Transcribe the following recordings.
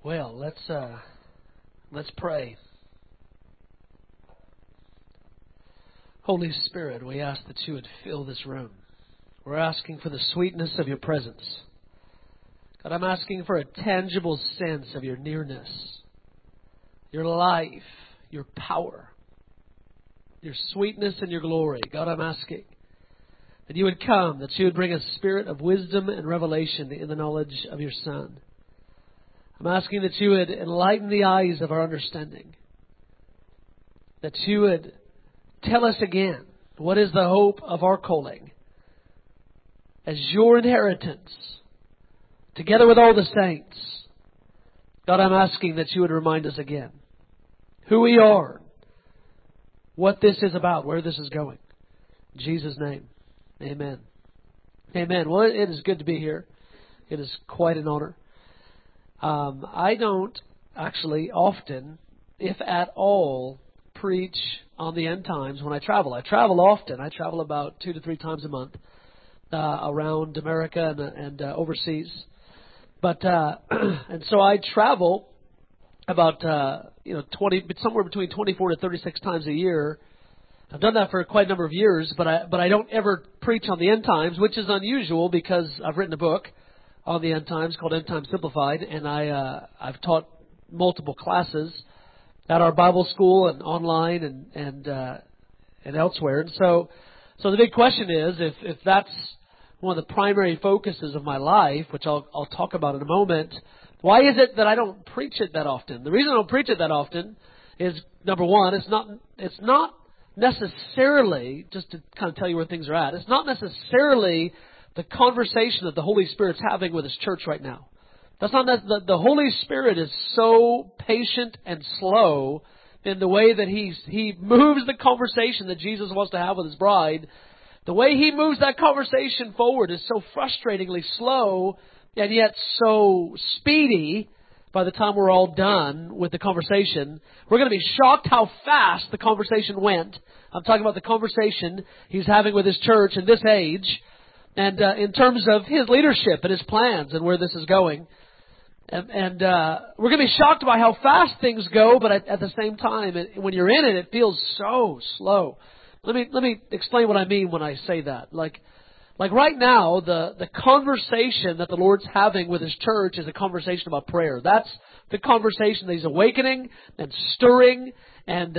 Well, let's pray. Holy Spirit, we ask that you would fill this room. We're asking for the sweetness of your presence. God, I'm asking for a tangible sense of your nearness, your life, your power, your sweetness and your glory. God, I'm asking that you would come, that you would bring a spirit of wisdom and revelation in the knowledge of your Son. I'm asking that you would enlighten the eyes of our understanding, that you would tell us again what is the hope of our calling as your inheritance, together with all the saints. God, I'm asking that you would remind us again who we are, what this is about, where this is going. In Jesus' name, amen. Amen. Well, it is good to be here. It is quite an honor. I don't actually often, if at all, preach on the end times when I travel. I travel often. I travel about 2 to 3 times a month around America and overseas. But and so I travel about 20, somewhere between 24 to 36 times a year. I've done that for quite a number of years, but I don't ever preach on the end times, which is unusual because I've written a book on the end times called End Times Simplified, and I've taught multiple classes at our Bible school and online and elsewhere. And so the big question is, if that's one of the primary focuses of my life, which I'll talk about in a moment, why is it that I don't preach it that often? The reason I don't preach it that often is, number one, it's not necessarily, just to kind of tell you where things are at, it's not necessarily the conversation that the Holy Spirit's having with His church right now. That's not the Holy Spirit is so patient and slow in the way that He moves the conversation that Jesus wants to have with His bride. The way He moves that conversation forward is so frustratingly slow and yet so speedy. By the time we're all done with the conversation, we're going to be shocked how fast the conversation went. I'm talking about the conversation He's having with His church in this age, and in terms of His leadership and His plans and where this is going. And we're going to be shocked by how fast things go, but at the same time, when you're in it, it feels so slow. Let me explain what I mean when I say that. Like right now, the conversation that the Lord's having with His church is a conversation about prayer. That's the conversation that He's awakening and stirring and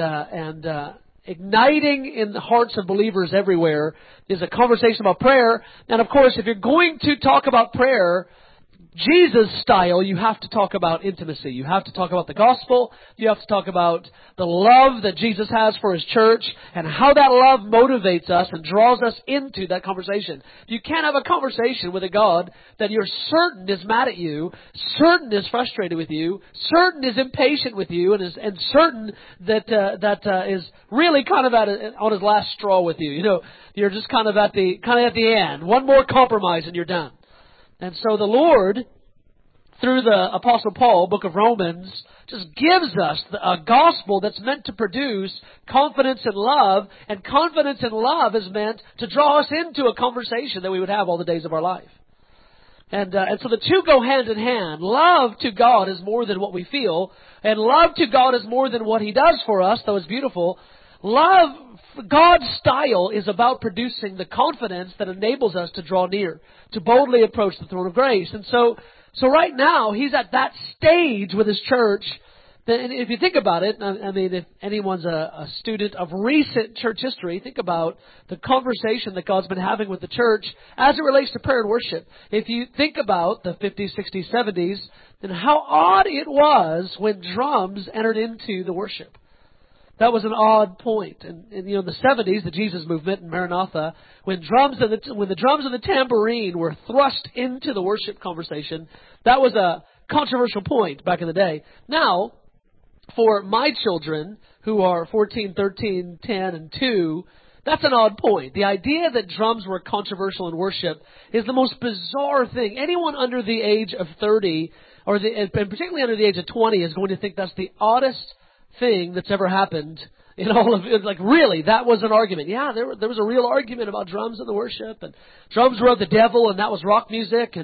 igniting in the hearts of believers everywhere is a conversation about prayer. And of course, if you're going to talk about prayer, Jesus style, you have to talk about intimacy. You have to talk about the gospel. You have to talk about the love that Jesus has for His church and how that love motivates us and draws us into that conversation. You can't have a conversation with a God that you're certain is mad at you, certain is frustrated with you, certain is impatient with you, and certain that is really kind of on his last straw with you. You know, you're just kind of at the end. One more compromise and you're done. And so the Lord, through the Apostle Paul, book of Romans, just gives us a gospel that's meant to produce confidence and love. And confidence and love is meant to draw us into a conversation that we would have all the days of our life. And so the two go hand in hand. Love to God is more than what we feel. And love to God is more than what He does for us, though it's beautiful. Love, God's style, is about producing the confidence that enables us to draw near, to boldly approach the throne of grace. And so right now, He's at that stage with His church. And if you think about it, I mean, if anyone's a student of recent church history, think about the conversation that God's been having with the church as it relates to prayer and worship. If you think about the 50s, 60s, 70s, then how odd it was when drums entered into the worship. That was an odd point. And in the 70s, the Jesus movement in Maranatha, when the drums and the tambourine were thrust into the worship conversation, that was a controversial point back in the day. Now, for my children, who are 14, 13, 10, and 2, that's an odd point. The idea that drums were controversial in worship is the most bizarre thing. Anyone under the age of 30, and particularly under the age of 20, is going to think that's the oddest thing that's ever happened in all of it. Like, really, that was an argument. Yeah, there was a real argument about drums in the worship, and drums were of the devil, and that was rock music, and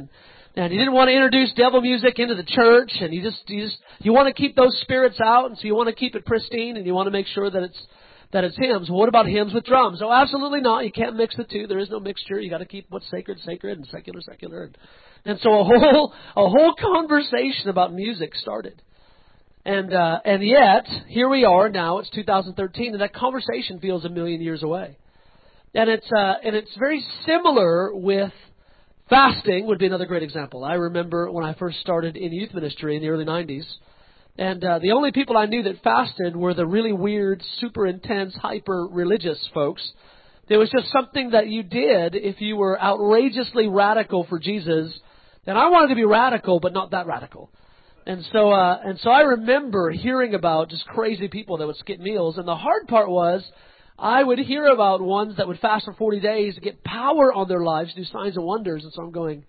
And you didn't want to introduce devil music into the church, and you want to keep those spirits out, and so you want to keep it pristine, and you want to make sure that it's hymns. Well, what about hymns with drums? Oh, absolutely not. You can't mix the two. There is no mixture. You got to keep what's sacred, sacred, and secular, secular. And so a whole conversation about music started. And yet, here we are now, it's 2013, and that conversation feels a million years away. And it's very similar with fasting would be another great example. I remember when I first started in youth ministry in the early 90s, and the only people I knew that fasted were the really weird, super intense, hyper-religious folks. It was just something that you did if you were outrageously radical for Jesus. And I wanted to be radical, but not that radical. And so I remember hearing about just crazy people that would skip meals. And the hard part was I would hear about ones that would fast for 40 days to get power on their lives, do signs and wonders. And so I'm going,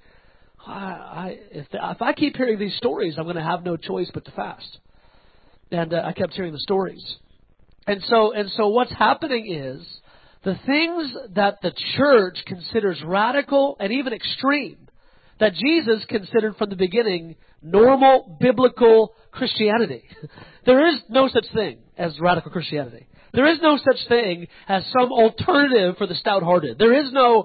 if I keep hearing these stories, I'm going to have no choice but to fast. And I kept hearing the stories. And so what's happening is the things that the church considers radical and even extreme, that Jesus considered from the beginning normal biblical Christianity. There is no such thing as radical Christianity. There is no such thing as some alternative for the stout-hearted. There is no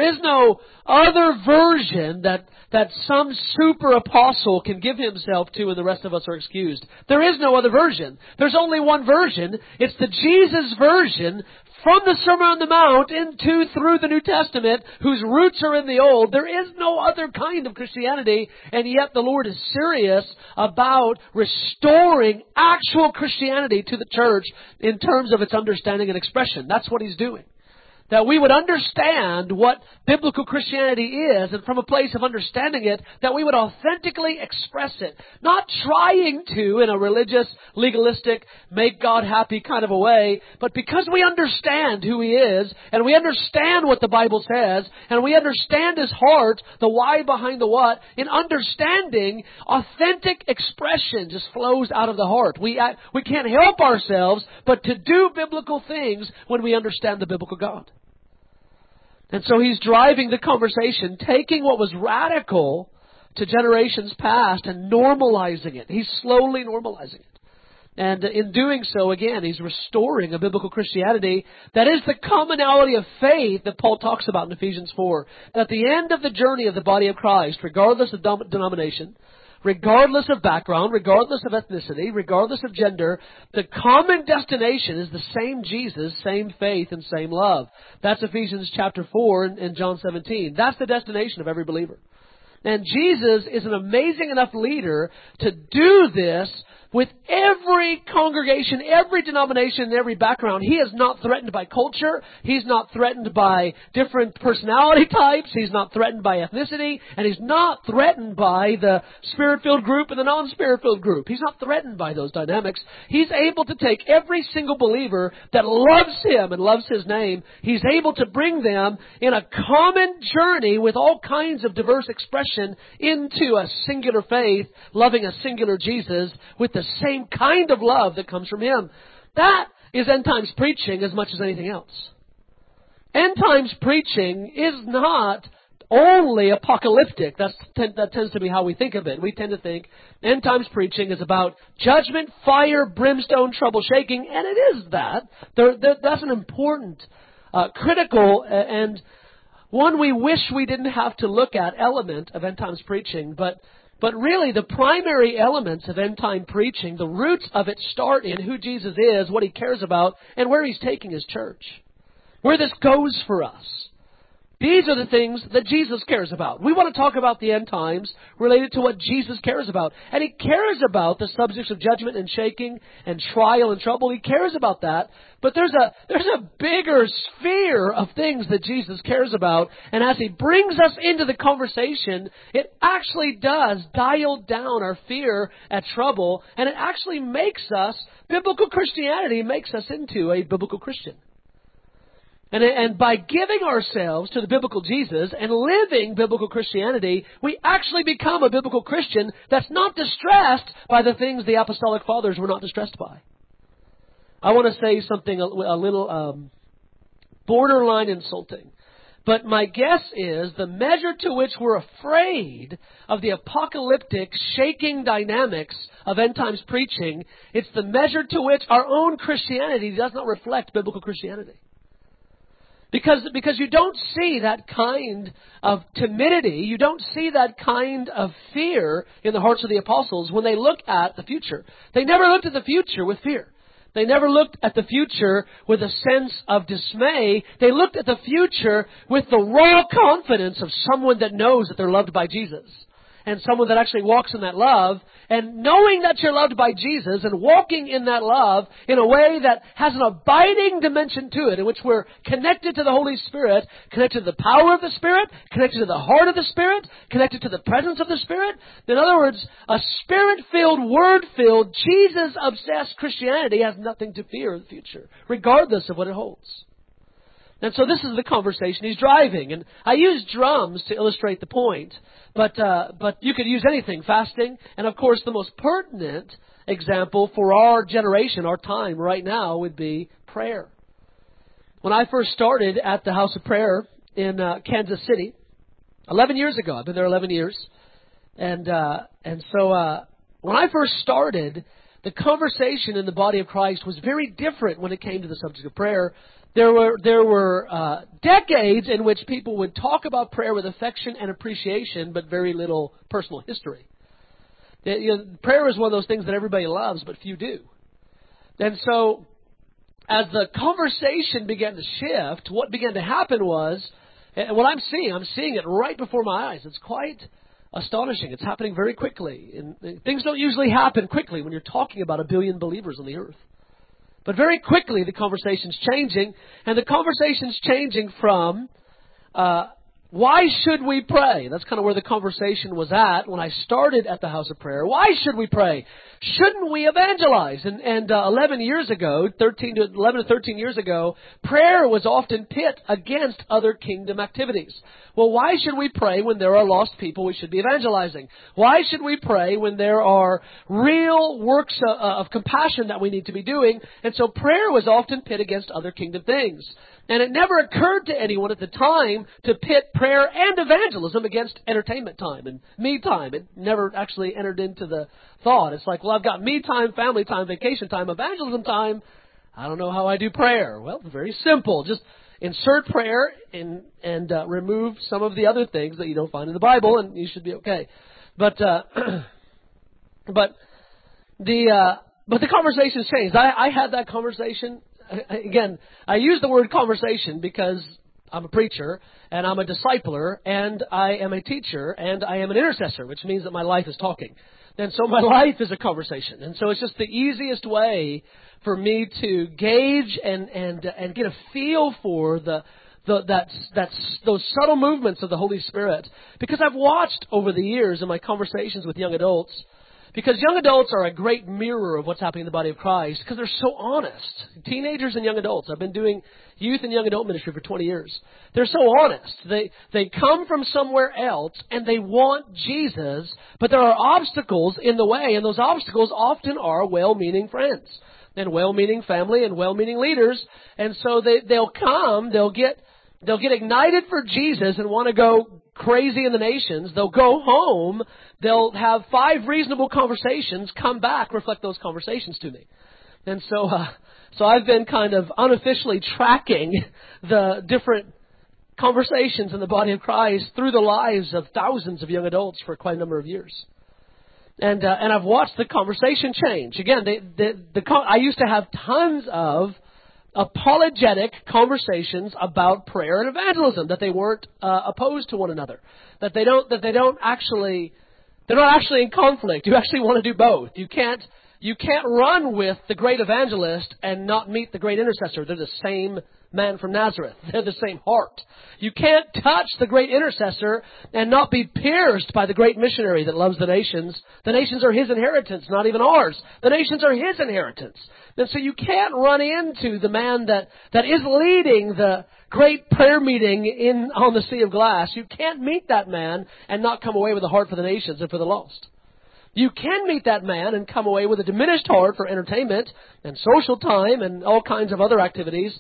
other version that some super apostle can give himself to and the rest of us are excused. There is no other version. There's only one version. It's the Jesus version from the Sermon on the Mount through the New Testament, whose roots are in the Old. There is no other kind of Christianity, and yet the Lord is serious about restoring actual Christianity to the church in terms of its understanding and expression. That's what He's doing. That we would understand what biblical Christianity is, and from a place of understanding it, that we would authentically express it. Not trying to, in a religious, legalistic, make God happy kind of a way, but because we understand who He is, and we understand what the Bible says, and we understand His heart, the why behind the what, in understanding, authentic expression just flows out of the heart. We can't help ourselves but to do biblical things when we understand the biblical God. And so He's driving the conversation, taking what was radical to generations past and normalizing it. He's slowly normalizing it. And in doing so, again, He's restoring a biblical Christianity that is the commonality of faith that Paul talks about in Ephesians 4. At the end of the journey of the body of Christ, regardless of denomination, regardless of background, regardless of ethnicity, regardless of gender, the common destination is the same Jesus, same faith, and same love. That's Ephesians chapter 4 and John 17. That's the destination of every believer. And Jesus is an amazing enough leader to do this with every congregation, every denomination, and every background. He is not threatened by culture. He's not threatened by different personality types. He's not threatened by ethnicity. And He's not threatened by the Spirit-filled group and the non-Spirit-filled group. He's not threatened by those dynamics. He's able to take every single believer that loves Him and loves His name. He's able to bring them in a common journey with all kinds of diverse expression into a singular faith, loving a singular Jesus with the same kind of love that comes from Him. That is end times preaching as much as anything else. End times preaching is not only apocalyptic. That tends to be how we think of it. We tend to think end times preaching is about judgment, fire, brimstone, trouble, shaking, and it is that. That's an important, critical, and one we wish we didn't have to look at element of end times preaching, but really, the primary elements of end-time preaching, the roots of it start in who Jesus is, what He cares about, and where He's taking His church. Where this goes for us. These are the things that Jesus cares about. We want to talk about the end times related to what Jesus cares about. And He cares about the subjects of judgment and shaking and trial and trouble. He cares about that. But there's a bigger sphere of things that Jesus cares about. And as He brings us into the conversation, it actually does dial down our fear at trouble. And it actually makes us, biblical Christianity makes us into a biblical Christian. And by giving ourselves to the biblical Jesus and living biblical Christianity, we actually become a biblical Christian that's not distressed by the things the apostolic fathers were not distressed by. I want to say something a little borderline insulting. But my guess is the measure to which we're afraid of the apocalyptic, shaking dynamics of end times preaching, it's the measure to which our own Christianity does not reflect biblical Christianity. Because you don't see that kind of timidity, you don't see that kind of fear in the hearts of the apostles when they look at the future. They never looked at the future with fear. They never looked at the future with a sense of dismay. They looked at the future with the raw confidence of someone that knows that they're loved by Jesus. And someone that actually walks in that love, and knowing that you're loved by Jesus and walking in that love in a way that has an abiding dimension to it, in which we're connected to the Holy Spirit, connected to the power of the Spirit, connected to the heart of the Spirit, connected to the presence of the Spirit. In other words, a Spirit-filled, Word-filled, Jesus-obsessed Christianity has nothing to fear in the future, regardless of what it holds. And so this is the conversation he's driving. And I use drums to illustrate the point, but you could use anything, fasting. And of course, the most pertinent example for our generation, our time right now, would be prayer. When I first started at the House of Prayer in Kansas City, 11 years ago, I've been there 11 years. And so when I first started, the conversation in the body of Christ was very different when it came to the subject of prayer. There were decades in which people would talk about prayer with affection and appreciation, but very little personal history. Prayer is one of those things that everybody loves, but few do. And so, as the conversation began to shift, what began to happen was, and what I'm seeing it right before my eyes. It's quite astonishing. It's happening very quickly. And things don't usually happen quickly when you're talking about 1 billion believers on the earth. But very quickly, the conversation's changing, and the conversation's changing from, why should we pray? That's kind of where the conversation was at when I started at the House of Prayer. Why should we pray? Shouldn't we evangelize? And 11 years ago, 11 to 13 years ago, prayer was often pit against other kingdom activities. Well, why should we pray when there are lost people we should be evangelizing? Why should we pray when there are real works of compassion that we need to be doing? And so prayer was often pit against other kingdom things. And it never occurred to anyone at the time to pit prayer and evangelism against entertainment time and me time. It never actually entered into the thought. It's like, well, I've got me time, family time, vacation time, evangelism time. I don't know how I do prayer. Well, very simple. Just insert prayer and remove some of the other things that you don't find in the Bible, and you should be okay. But the conversation's changed. I had that conversation. Again, I use the word conversation because I'm a preacher, and I'm a discipler, and I am a teacher, and I am an intercessor, which means that my life is talking. And so my life is a conversation. And so it's just the easiest way for me to gauge and get a feel for those subtle movements of the Holy Spirit. Because I've watched over the years in my conversations with young adults, because young adults are a great mirror of what's happening in the body of Christ, because they're so honest. Teenagers and young adults. I've been doing youth and young adult ministry for 20 years. They're so honest. They come from somewhere else, and they want Jesus, but there are obstacles in the way, and those obstacles often are well-meaning friends and well-meaning family and well-meaning leaders. And so they'll come, they'll get ignited for Jesus and want to go crazy in the nations. They'll go home. They'll have 5 reasonable conversations, come back, reflect those conversations to me. And so I've been kind of unofficially tracking the different conversations in the body of Christ through the lives of thousands of young adults for quite a number of years. And I've watched the conversation change. Again, I used to have tons of apologetic conversations about prayer and evangelism, that they weren't opposed to one another, that they're not actually in conflict. You actually want to do both. You can't run with the great evangelist and not meet the great intercessor. They're the same man from Nazareth. They're the same heart. You can't touch the great intercessor and not be pierced by the great missionary that loves the nations. The nations are his inheritance, not even ours. The nations are his inheritance. And so you can't run into the man that is leading the great prayer meeting on the Sea of Glass. You can't meet that man and not come away with a heart for the nations and for the lost. You can meet that man and come away with a diminished heart for entertainment and social time and all kinds of other activities.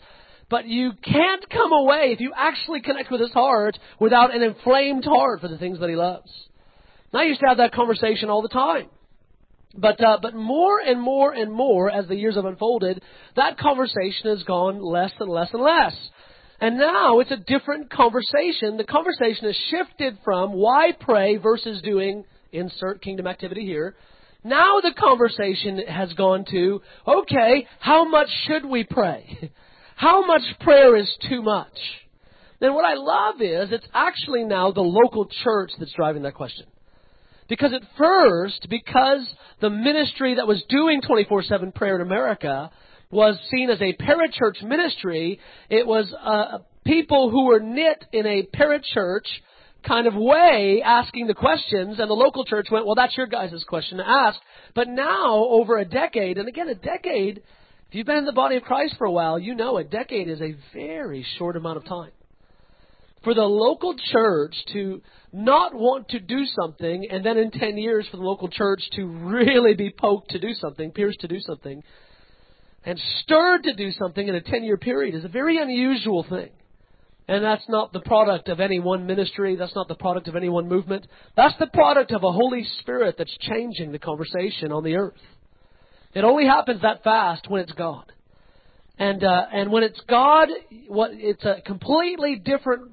But you can't come away, if you actually connect with His heart, without an inflamed heart for the things that He loves. And I used to have that conversation all the time. But more and more and more as the years have unfolded, that conversation has gone less and less and less. And now it's a different conversation. The conversation has shifted from why pray versus doing insert kingdom activity here. Now the conversation has gone to, okay, how much should we pray? How much prayer is too much? Then what I love is it's actually now the local church that's driving that question. Because at first, because the ministry that was doing 24/7 prayer in America was seen as a parachurch ministry, it was people who were knit in a parachurch kind of way asking the questions, and the local church went, well, that's your guys' question to ask. But now, over a decade, and again, a decade, if you've been in the body of Christ for a while, you know a decade is a very short amount of time. For the local church to not want to do something, and then in 10 years for the local church to really be poked to do something, pierced to do something, and stirred to do something in a 10-year period is a very unusual thing. And that's not the product of any one ministry. That's not the product of any one movement. That's the product of a Holy Spirit that's changing the conversation on the earth. It only happens that fast when it's God. And when it's God, it's a completely different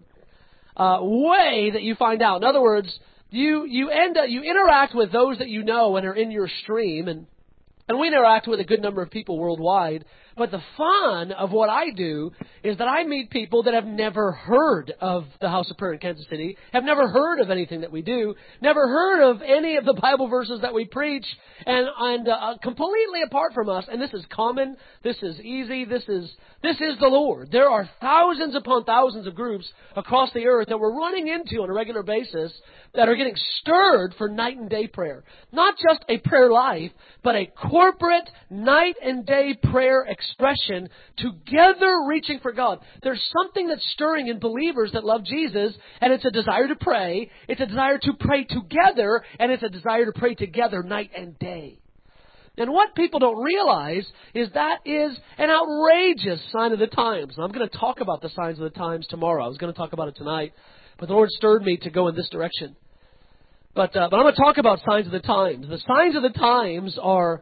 way that you find out. In other words, you interact with those that you know and are in your stream, and we interact with a good number of people worldwide. But the fun of what I do is that I meet people that have never heard of the House of Prayer in Kansas City, have never heard of anything that we do, never heard of any of the Bible verses that we preach, and completely apart from us. And this is common. This is easy. This is the Lord. There are thousands upon thousands of groups across the earth that we're running into on a regular basis that are getting stirred for night and day prayer. Not just a prayer life, but a corporate night and day prayer expression together reaching for God. There's something that's stirring in believers that love Jesus, and it's a desire to pray. It's a desire to pray together, and it's a desire to pray together night and day. And what people don't realize is that is an outrageous sign of the times. And I'm going to talk about the signs of the times tomorrow. I was going to talk about it tonight, but the Lord stirred me to go in this direction. But I'm going to talk about signs of the times. The signs of the times are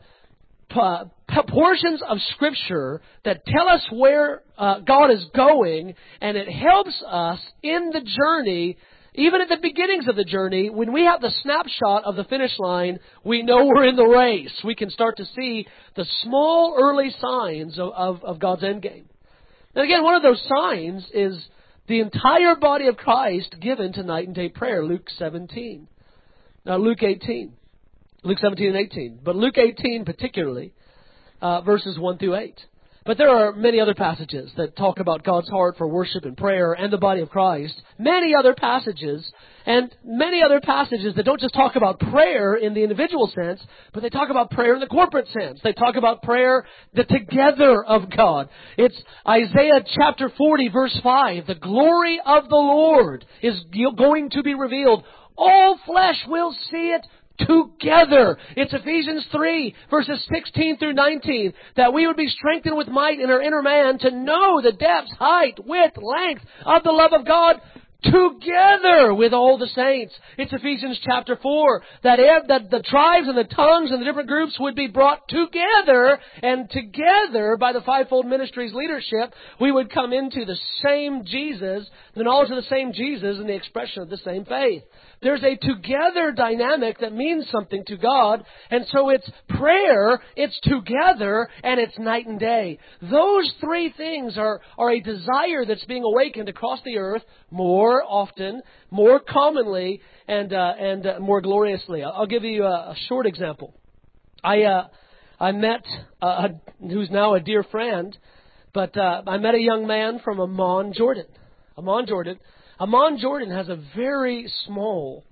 portions of Scripture that tell us where God is going, and it helps us in the journey. Even at the beginnings of the journey, when we have the snapshot of the finish line, we know we're in the race. We can start to see the small early signs of God's end game. And again, one of those signs is the entire body of Christ given to night and day prayer, Luke 17. Luke 18. Luke 17 and 18. But Luke 18 particularly, verses 1 through 8. But there are many other passages that talk about God's heart for worship and prayer and the body of Christ. Many other passages, and many other passages that don't just talk about prayer in the individual sense, but they talk about prayer in the corporate sense. They talk about prayer, the together of God. It's Isaiah chapter 40, verse 5. The glory of the Lord is going to be revealed. All flesh will see it together. It's Ephesians 3, verses 16 through 19, that we would be strengthened with might in our inner man to know the depths, height, width, length of the love of God together with all the saints. It's Ephesians chapter 4, that the tribes and the tongues and the different groups would be brought together, and together by the fivefold ministry's leadership, we would come into the same Jesus, the knowledge of the same Jesus, and the expression of the same faith. There's a together dynamic that means something to God, and so it's prayer, it's together, and it's night and day. Those three things are a desire that's being awakened across the earth more often, more commonly, and more gloriously. I'll give you a short example. I met, who's now a dear friend, but I met a young man from Amman, Jordan. Amman, Jordan has a very small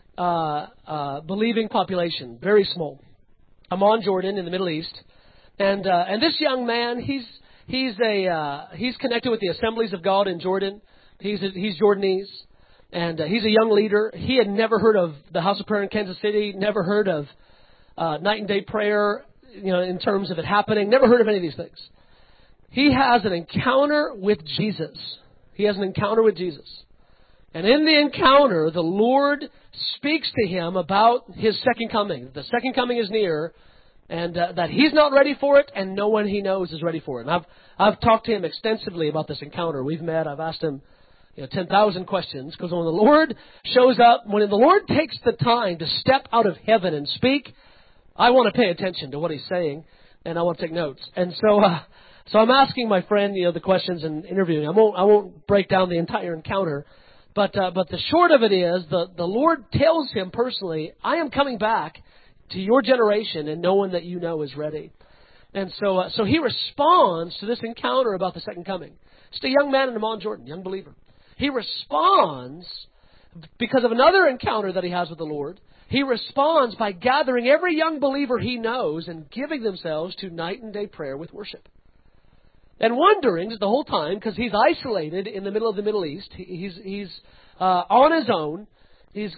believing population, very small. Amman, Jordan, in the Middle East, and this young man, he's connected with the Assemblies of God in Jordan. He's Jordanese, and he's a young leader. He had never heard of the House of Prayer in Kansas City, never heard of night and day prayer, in terms of it happening, never heard of any of these things. he has an encounter with Jesus. He has an encounter with Jesus. And in the encounter, the Lord speaks to him about his second coming. The second coming is near, and that he's not ready for it, and no one he knows is ready for it. And I've talked to him extensively about this encounter. We've met. I've asked him 10,000 questions, because when the Lord shows up, when the Lord takes the time to step out of heaven and speak, I want to pay attention to what he's saying, and I want to take notes. And so I'm asking my friend, the questions and interviewing. I won't break down the entire encounter, but the short of it is the Lord tells him personally, I am coming back to your generation, and no one that you know is ready. And so he responds to this encounter about the second coming. Just a young man in Amman, Jordan, young believer. He responds because of another encounter that he has with the Lord. He responds by gathering every young believer he knows and giving themselves to night and day prayer with worship. And wondering the whole time, because he's isolated in the middle of the Middle East. He's on his own. There's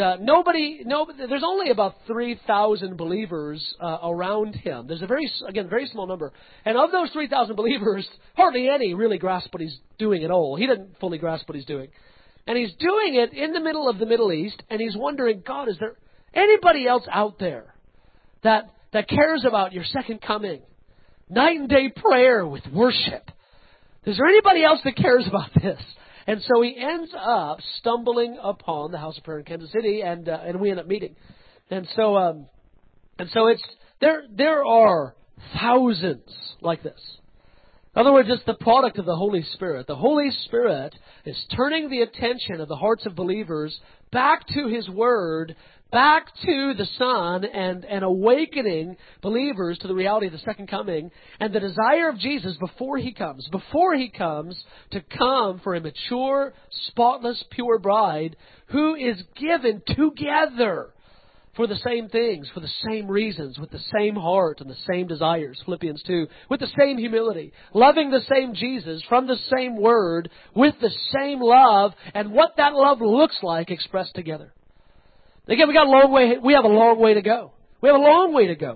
only about 3,000 believers around him. There's a very small number. And of those 3,000 believers, hardly any really grasp what he's doing at all. He doesn't fully grasp what he's doing. And he's doing it in the middle of the Middle East, and he's wondering, God, is there anybody else out there that cares about your second coming? Night and day prayer with worship. Is there anybody else that cares about this? And so he ends up stumbling upon the House of Prayer in Kansas City, and we end up meeting. And so it's there are thousands like this. In other words, it's the product of the Holy Spirit. The Holy Spirit is turning the attention of the hearts of believers back to His Word, back to the Son, and awakening believers to the reality of the second coming and the desire of Jesus before He comes to come for a mature, spotless, pure bride who is given together for the same things, for the same reasons, with the same heart and the same desires, Philippians 2, with the same humility, loving the same Jesus from the same Word, with the same love, and what that love looks like expressed together. Again, we have a long way to go. We have a long way to go.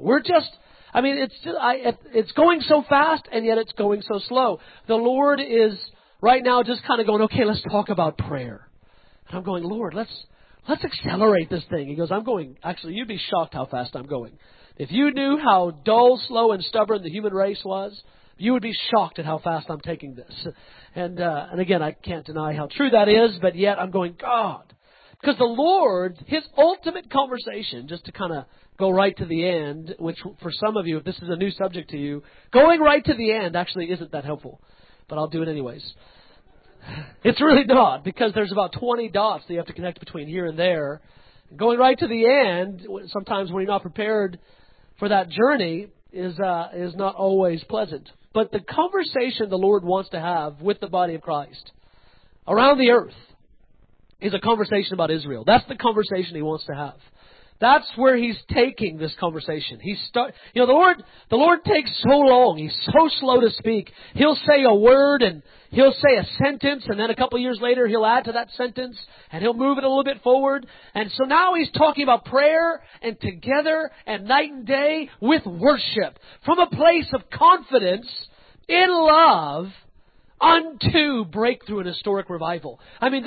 It's going so fast, and yet it's going so slow. The Lord is right now just kind of going, okay, let's talk about prayer. And I'm going, Lord, let's accelerate this thing. He goes, actually, you'd be shocked how fast I'm going. If you knew how dull, slow, and stubborn the human race was, you would be shocked at how fast I'm taking this. And again, I can't deny how true that is, but yet I'm going, God. Because the Lord, His ultimate conversation, just to kind of go right to the end, which for some of you, if this is a new subject to you, going right to the end actually isn't that helpful. But I'll do it anyways. It's really not, because there's about 20 dots that you have to connect between here and there. Going right to the end, sometimes when you're not prepared for that journey, is not always pleasant. But the conversation the Lord wants to have with the body of Christ around the earth is a conversation about Israel. That's the conversation He wants to have. That's where He's taking this conversation. The Lord takes so long. He's so slow to speak. He'll say a word and He'll say a sentence, and then a couple of years later He'll add to that sentence and He'll move it a little bit forward. And so now He's talking about prayer and together and night and day with worship from a place of confidence in love unto breakthrough and historic revival.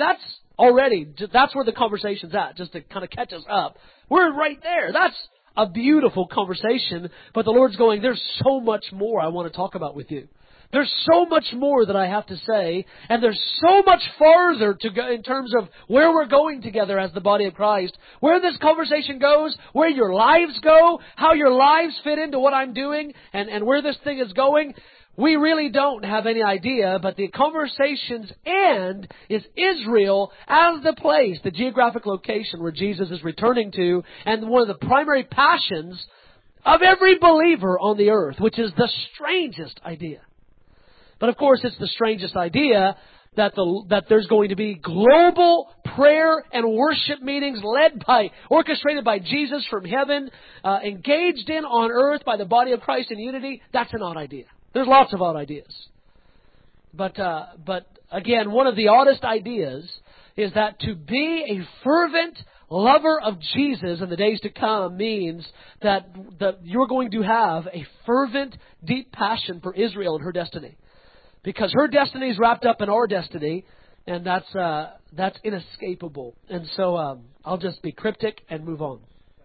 That's where the conversation's at, just to kind of catch us up. We're right there. That's a beautiful conversation, but the Lord's going, there's so much more I want to talk about with you. There's so much more that I have to say, and there's so much farther to go in terms of where we're going together as the body of Christ, where this conversation goes, where your lives go, how your lives fit into what I'm doing, and where this thing is going. We really don't have any idea, but the conversation's end is Israel as the place, the geographic location where Jesus is returning to, and one of the primary passions of every believer on the earth, which is the strangest idea. But of course, it's the strangest idea that there's going to be global prayer and worship meetings orchestrated by Jesus from heaven, engaged in on earth by the body of Christ in unity. That's an odd idea. There's lots of odd ideas. But again, one of the oddest ideas is that to be a fervent, lover of Jesus in the days to come means that you're going to have a fervent, deep passion for Israel and her destiny. Because her destiny is wrapped up in our destiny, and that's inescapable. And so I'll just be cryptic and move on.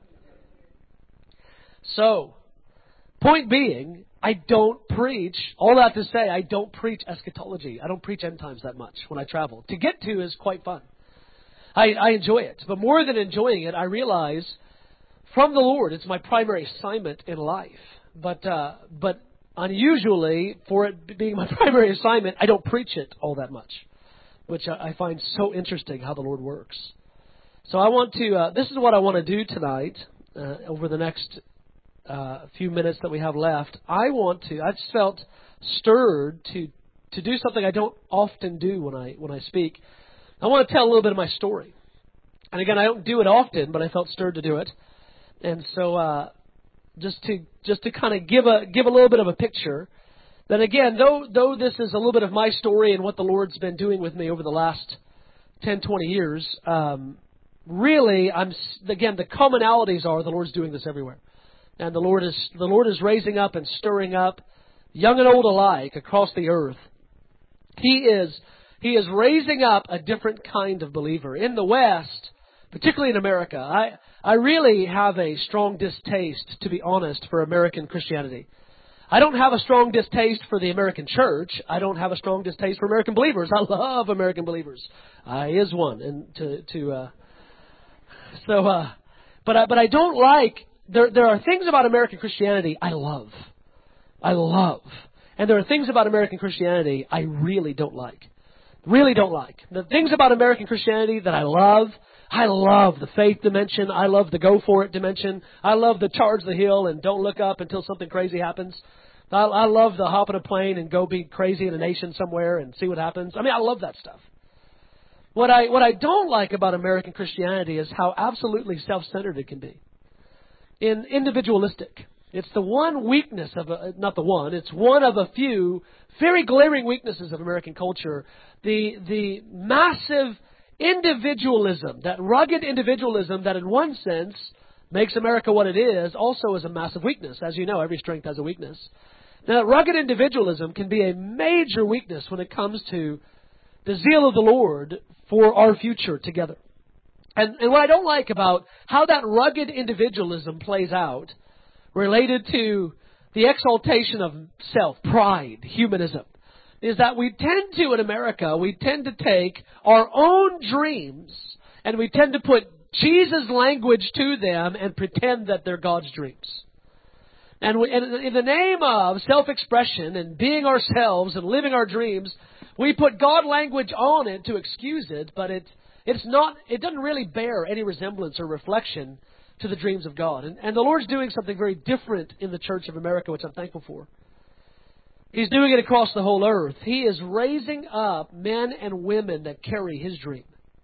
So, point being, I don't preach, all that to say, I don't preach eschatology. I don't preach end times that much when I travel. To get to is quite fun. I enjoy it. But more than enjoying it, I realize from the Lord, it's my primary assignment in life. But unusually, for it being my primary assignment, I don't preach it all that much, which I find so interesting how the Lord works. So I want to, this is what I want to do tonight, over the next few minutes that we have left. I just felt stirred to do something I don't often do when I speak. I want to tell a little bit of my story. And again, I don't do it often, but I felt stirred to do it. And so, just to kind of give a little bit of a picture. That again, though this is a little bit of my story and what the Lord's been doing with me over the last 10, 20 years, really, the commonalities are the Lord's doing this everywhere. And the Lord is raising up and stirring up young and old alike across the earth. He is raising up a different kind of believer. In the West, particularly in America, I really have a strong distaste, to be honest, for American Christianity. I don't have a strong distaste for the American church. I don't have a strong distaste for American believers. I love American believers. I is one, and but I don't like. There are things about American Christianity I love, and there are things about American Christianity I really don't like. Really don't like. The things about American Christianity that I love the faith dimension. I love the go for it dimension. I love the charge the hill and don't look up until something crazy happens. I love the hop on a plane and go be crazy in a nation somewhere and see what happens. I mean, I love that stuff. What I don't like about American Christianity is how absolutely self-centered it can be. Individualistic. It's the one weakness it's one of a few very glaring weaknesses of American culture. The massive individualism, that rugged individualism that in one sense makes America what it is, also is a massive weakness. As you know, every strength has a weakness. Now, that rugged individualism can be a major weakness when it comes to the zeal of the Lord for our future together. And what I don't like about how that rugged individualism plays out related to the exaltation of self, pride, humanism, is that we tend to, in America, we tend to take our own dreams and we tend to put Jesus' language to them and pretend that they're God's dreams. And in the name of self-expression and being ourselves and living our dreams, we put God language on it to excuse it, but it doesn't really bear any resemblance or reflection to the dreams of God. And the Lord's doing something very different in the Church of America, which I'm thankful for. He's doing it across the whole earth. He is raising up men and women that carry His dream.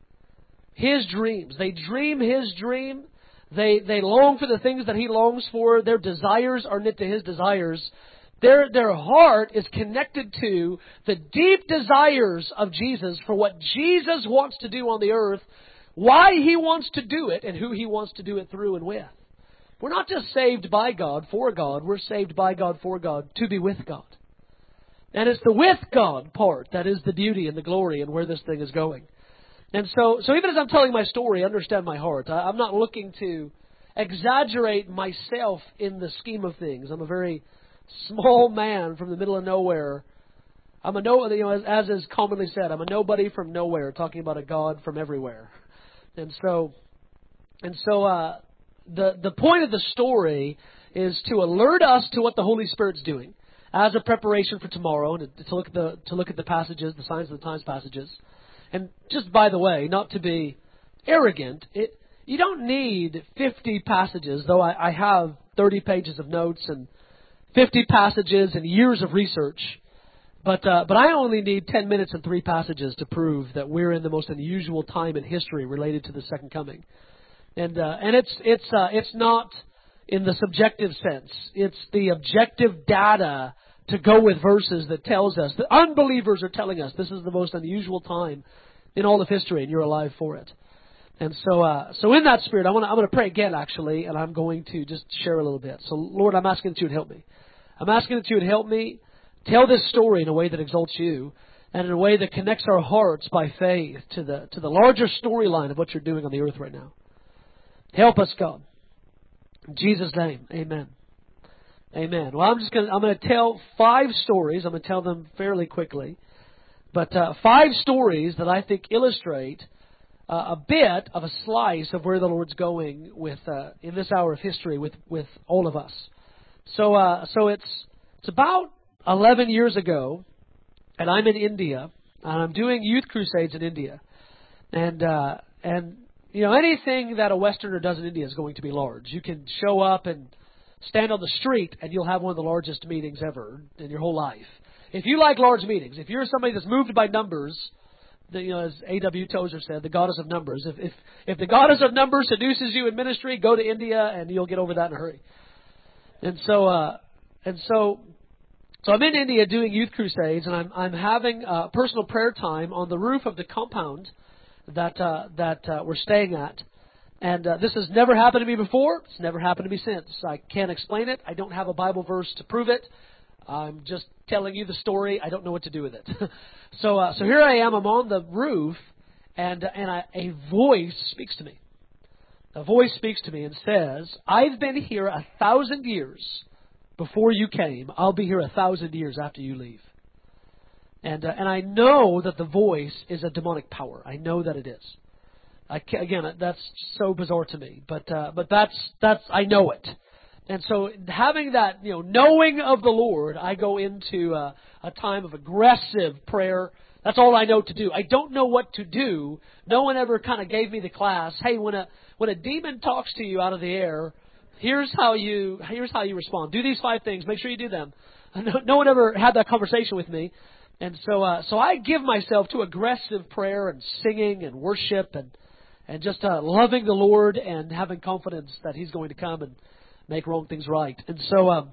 His dreams. They dream His dream. They long for the things that He longs for. Their desires are knit to His desires. Their heart is connected to the deep desires of Jesus for what Jesus wants to do on the earth, why He wants to do it, and who He wants to do it through and with. We're not just saved by God, for God. We're saved by God, for God, to be with God. And it's the with God part that is the beauty and the glory and where this thing is going. And so even as I'm telling my story, understand my heart. I'm not looking to exaggerate myself in the scheme of things. I'm a very small man from the middle of nowhere. As is commonly said, I'm a nobody from nowhere, talking about a God from everywhere. And so the point of the story is to alert us to what the Holy Spirit's doing as a preparation for tomorrow, and to look at the passages, the Signs of the Times passages. And just by the way, not to be arrogant, you don't need 50 passages, though I have 30 pages of notes and 50 passages and years of research. But I only need 10 minutes and 3 passages to prove that we're in the most unusual time in history related to the second coming. And it's not in the subjective sense. It's the objective data to go with verses that tells us, the unbelievers are telling us this is the most unusual time in all of history, and you're alive for it. And so in that spirit, I'm going to pray again, actually, and I'm going to just share a little bit. So, Lord, I'm asking that you would help me. I'm asking that you would help me tell this story in a way that exalts you and in a way that connects our hearts by faith to the larger storyline of what you're doing on the earth right now. Help us, God. In Jesus' name, amen. Amen. Well, I'm going to tell 5 stories. I'm going to tell them fairly quickly. But 5 stories that I think illustrate a bit of a slice of where the Lord's going with in this hour of history with all of us. So it's about 11 years ago, and I'm in India, and I'm doing youth crusades in India, and you know, anything that a Westerner does in India is going to be large. You can show up and stand on the street, and you'll have one of the largest meetings ever in your whole life. If you like large meetings, if you're somebody that's moved by numbers, as A.W. Tozer said, the goddess of numbers. If the goddess of numbers seduces you in ministry, go to India and you'll get over that in a hurry. And so I'm in India doing youth crusades, and I'm having personal prayer time on the roof of the compound that we're staying at. And this has never happened to me before. It's never happened to me since. I can't explain it. I don't have a Bible verse to prove it. I'm just telling you the story. I don't know what to do with it. So here I am. I'm on the roof, and a voice speaks to me. A voice speaks to me and says, "I've been here 1,000 years before you came. I'll be here 1,000 years after you leave." And I know that the voice is a demonic power. I know that it is. Again, that's so bizarre to me, but that's I know it. And so having that, knowing of the Lord, I go into a time of aggressive prayer. That's all I know to do. I don't know what to do. No one ever kind of gave me the class. Hey, when a demon talks to you out of the air, here's how you respond. Do these 5 things. Make sure you do them. No one ever had that conversation with me. And so I give myself to aggressive prayer and singing and worship and just loving the Lord and having confidence that He's going to come and make wrong things right. And so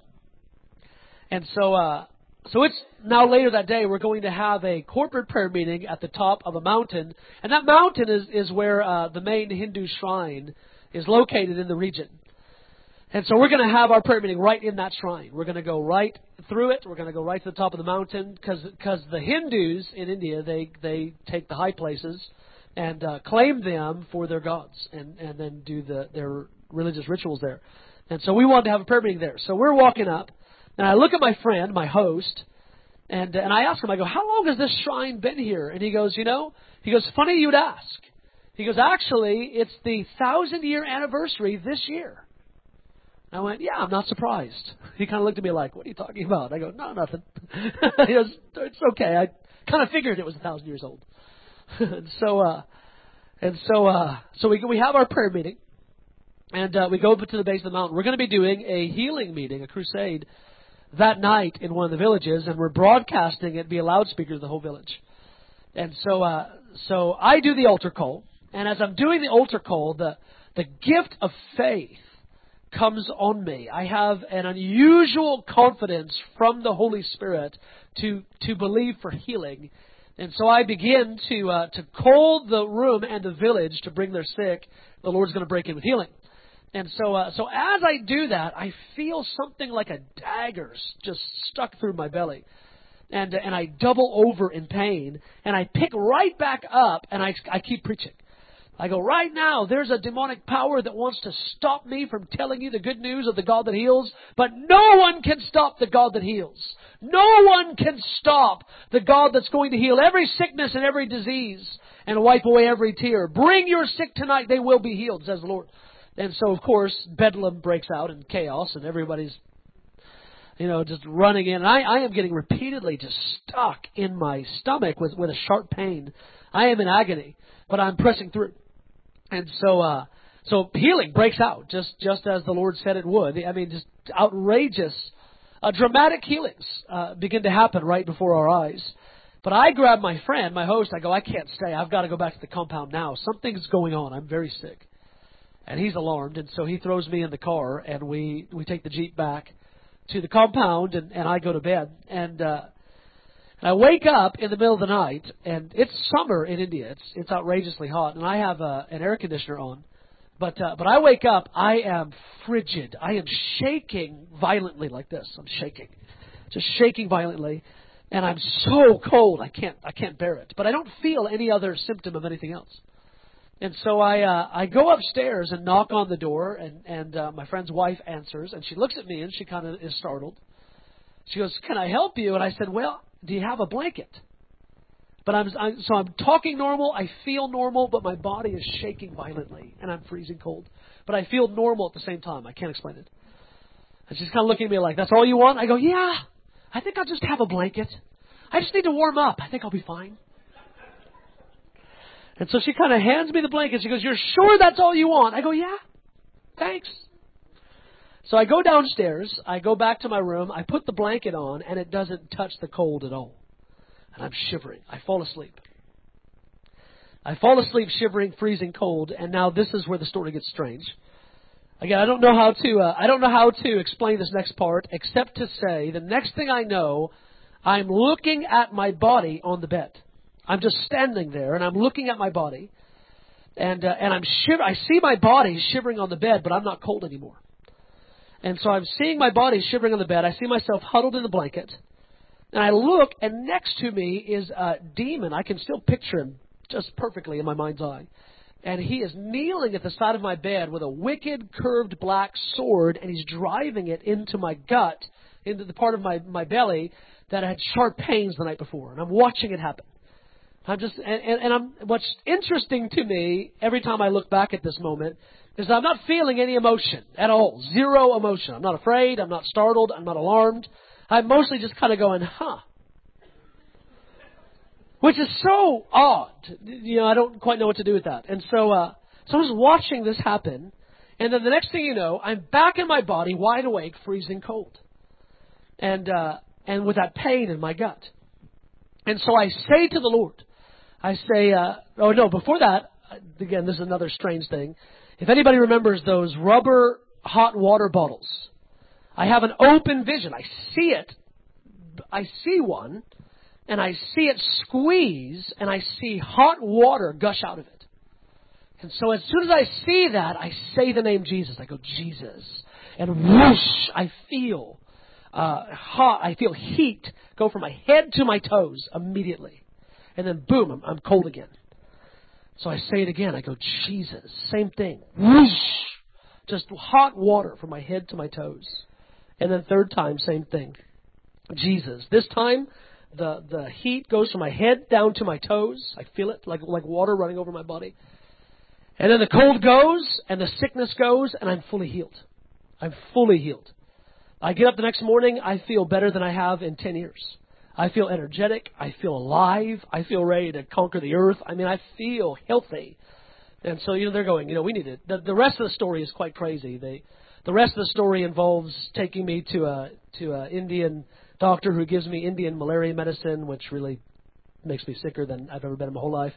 it's now later that day we're going to have a corporate prayer meeting at the top of a mountain, and that mountain is where the main Hindu shrine is located in the region. And so we're going to have our prayer meeting right in that shrine. We're going to go right through it. We're going to go right to the top of the mountain because the Hindus in India, they take the high places and claim them for their gods and then do their religious rituals there. And so we wanted to have a prayer meeting there. So we're walking up, and I look at my friend, my host, and I ask him, I go, "How long has this shrine been here?" And he goes, funny you'd ask. He goes, "Actually, it's the 1,000-year anniversary this year." I went, "Yeah, I'm not surprised." He kind of looked at me like, "What are you talking about?" I go, "No, nothing." He goes, "It's okay. I kind of figured it was 1,000 years old." So we have our prayer meeting. And we go up to the base of the mountain. We're going to be doing a healing meeting, a crusade, that night in one of the villages, and we're broadcasting it via loudspeakers to the whole village. And so I do the altar call, and as I'm doing the altar call, the gift of faith comes on me. I have an unusual confidence from the Holy Spirit to believe for healing. And so I begin to call the room and the village to bring their sick. The Lord's going to break in with healing. And so as I do that, I feel something like a dagger just stuck through my belly. And I double over in pain. And I pick right back up and I keep preaching. I go, "Right now, there's a demonic power that wants to stop me from telling you the good news of the God that heals. But no one can stop the God that heals. No one can stop the God that's going to heal every sickness and every disease and wipe away every tear. Bring your sick tonight, they will be healed, says the Lord." And so, of course, bedlam breaks out and chaos, and everybody's, just running in. And I am getting repeatedly just stuck in my stomach with a sharp pain. I am in agony, but I'm pressing through. And so healing breaks out, just as the Lord said it would. I mean, just outrageous, dramatic healings begin to happen right before our eyes. But I grab my friend, my host, I go, "I can't stay. I've got to go back to the compound now. Something's going on. I'm very sick." And he's alarmed, and so he throws me in the car, and we take the Jeep back to the compound, and I go to bed. And And I wake up in the middle of the night, and it's summer in India. It's outrageously hot, and I have an air conditioner on. But I wake up, I am frigid. I am shaking violently like this. I'm shaking, just shaking violently, and I'm so cold. I can't bear it. But I don't feel any other symptom of anything else. And so I go upstairs and knock on the door, and my friend's wife answers, and she looks at me and she kind of is startled. She goes, "Can I help you?" And I said, "Well, do you have a blanket?" But I'm talking normal, I feel normal, but my body is shaking violently, and I'm freezing cold. But I feel normal at the same time. I can't explain it. And she's kind of looking at me like, "That's all you want?" I go, "Yeah, I think I'll just have a blanket. I just need to warm up. I think I'll be fine." And so she kind of hands me the blanket. She goes, "You're sure that's all you want?" I go, "Yeah, thanks." So I go downstairs. I go back to my room. I put the blanket on, and it doesn't touch the cold at all. And I'm shivering. I fall asleep. I fall asleep shivering, freezing cold, and now this is where the story gets strange. Again, I don't know how to explain this next part, except to say the next thing I know, I'm looking at my body on the bed. I'm just standing there, and I'm looking at my body, and I'm I see my body shivering on the bed, but I'm not cold anymore. And so I'm seeing my body shivering on the bed. I see myself huddled in the blanket, and I look, and next to me is a demon. I can still picture him just perfectly in my mind's eye. And he is kneeling at the side of my bed with a wicked, curved black sword, and he's driving it into my gut, into the part of my belly that had sharp pains the night before. And I'm watching it happen. What's interesting to me every time I look back at this moment is that I'm not feeling any emotion at all. Zero emotion. I'm not afraid. I'm not startled. I'm not alarmed. I'm mostly just kind of going, huh. Which is so odd. I don't quite know what to do with that. And so I was watching this happen, and then the next thing you know, I'm back in my body, wide awake, freezing cold. And with that pain in my gut. And so I say to the Lord, before that, again, this is another strange thing. If anybody remembers those rubber hot water bottles, I have an open vision. I see it. I see one, and I see it squeeze, and I see hot water gush out of it. And so as soon as I see that, I say the name Jesus. I go, "Jesus." And whoosh, I feel hot. I feel heat go from my head to my toes immediately. And then, boom, I'm cold again. So I say it again. I go, "Jesus." Same thing. Whoosh. Just hot water from my head to my toes. And then third time, same thing. "Jesus." This time, the heat goes from my head down to my toes. I feel it like water running over my body. And then the cold goes, and the sickness goes, and I'm fully healed. I'm fully healed. I get up the next morning, I feel better than I have in 10 years. I feel energetic. I feel alive. I feel ready to conquer the earth. I mean, I feel healthy. And so, they're going, we need it. The rest of the story is quite crazy. The rest of the story involves taking me to a Indian doctor who gives me Indian malaria medicine, which really makes me sicker than I've ever been in my whole life.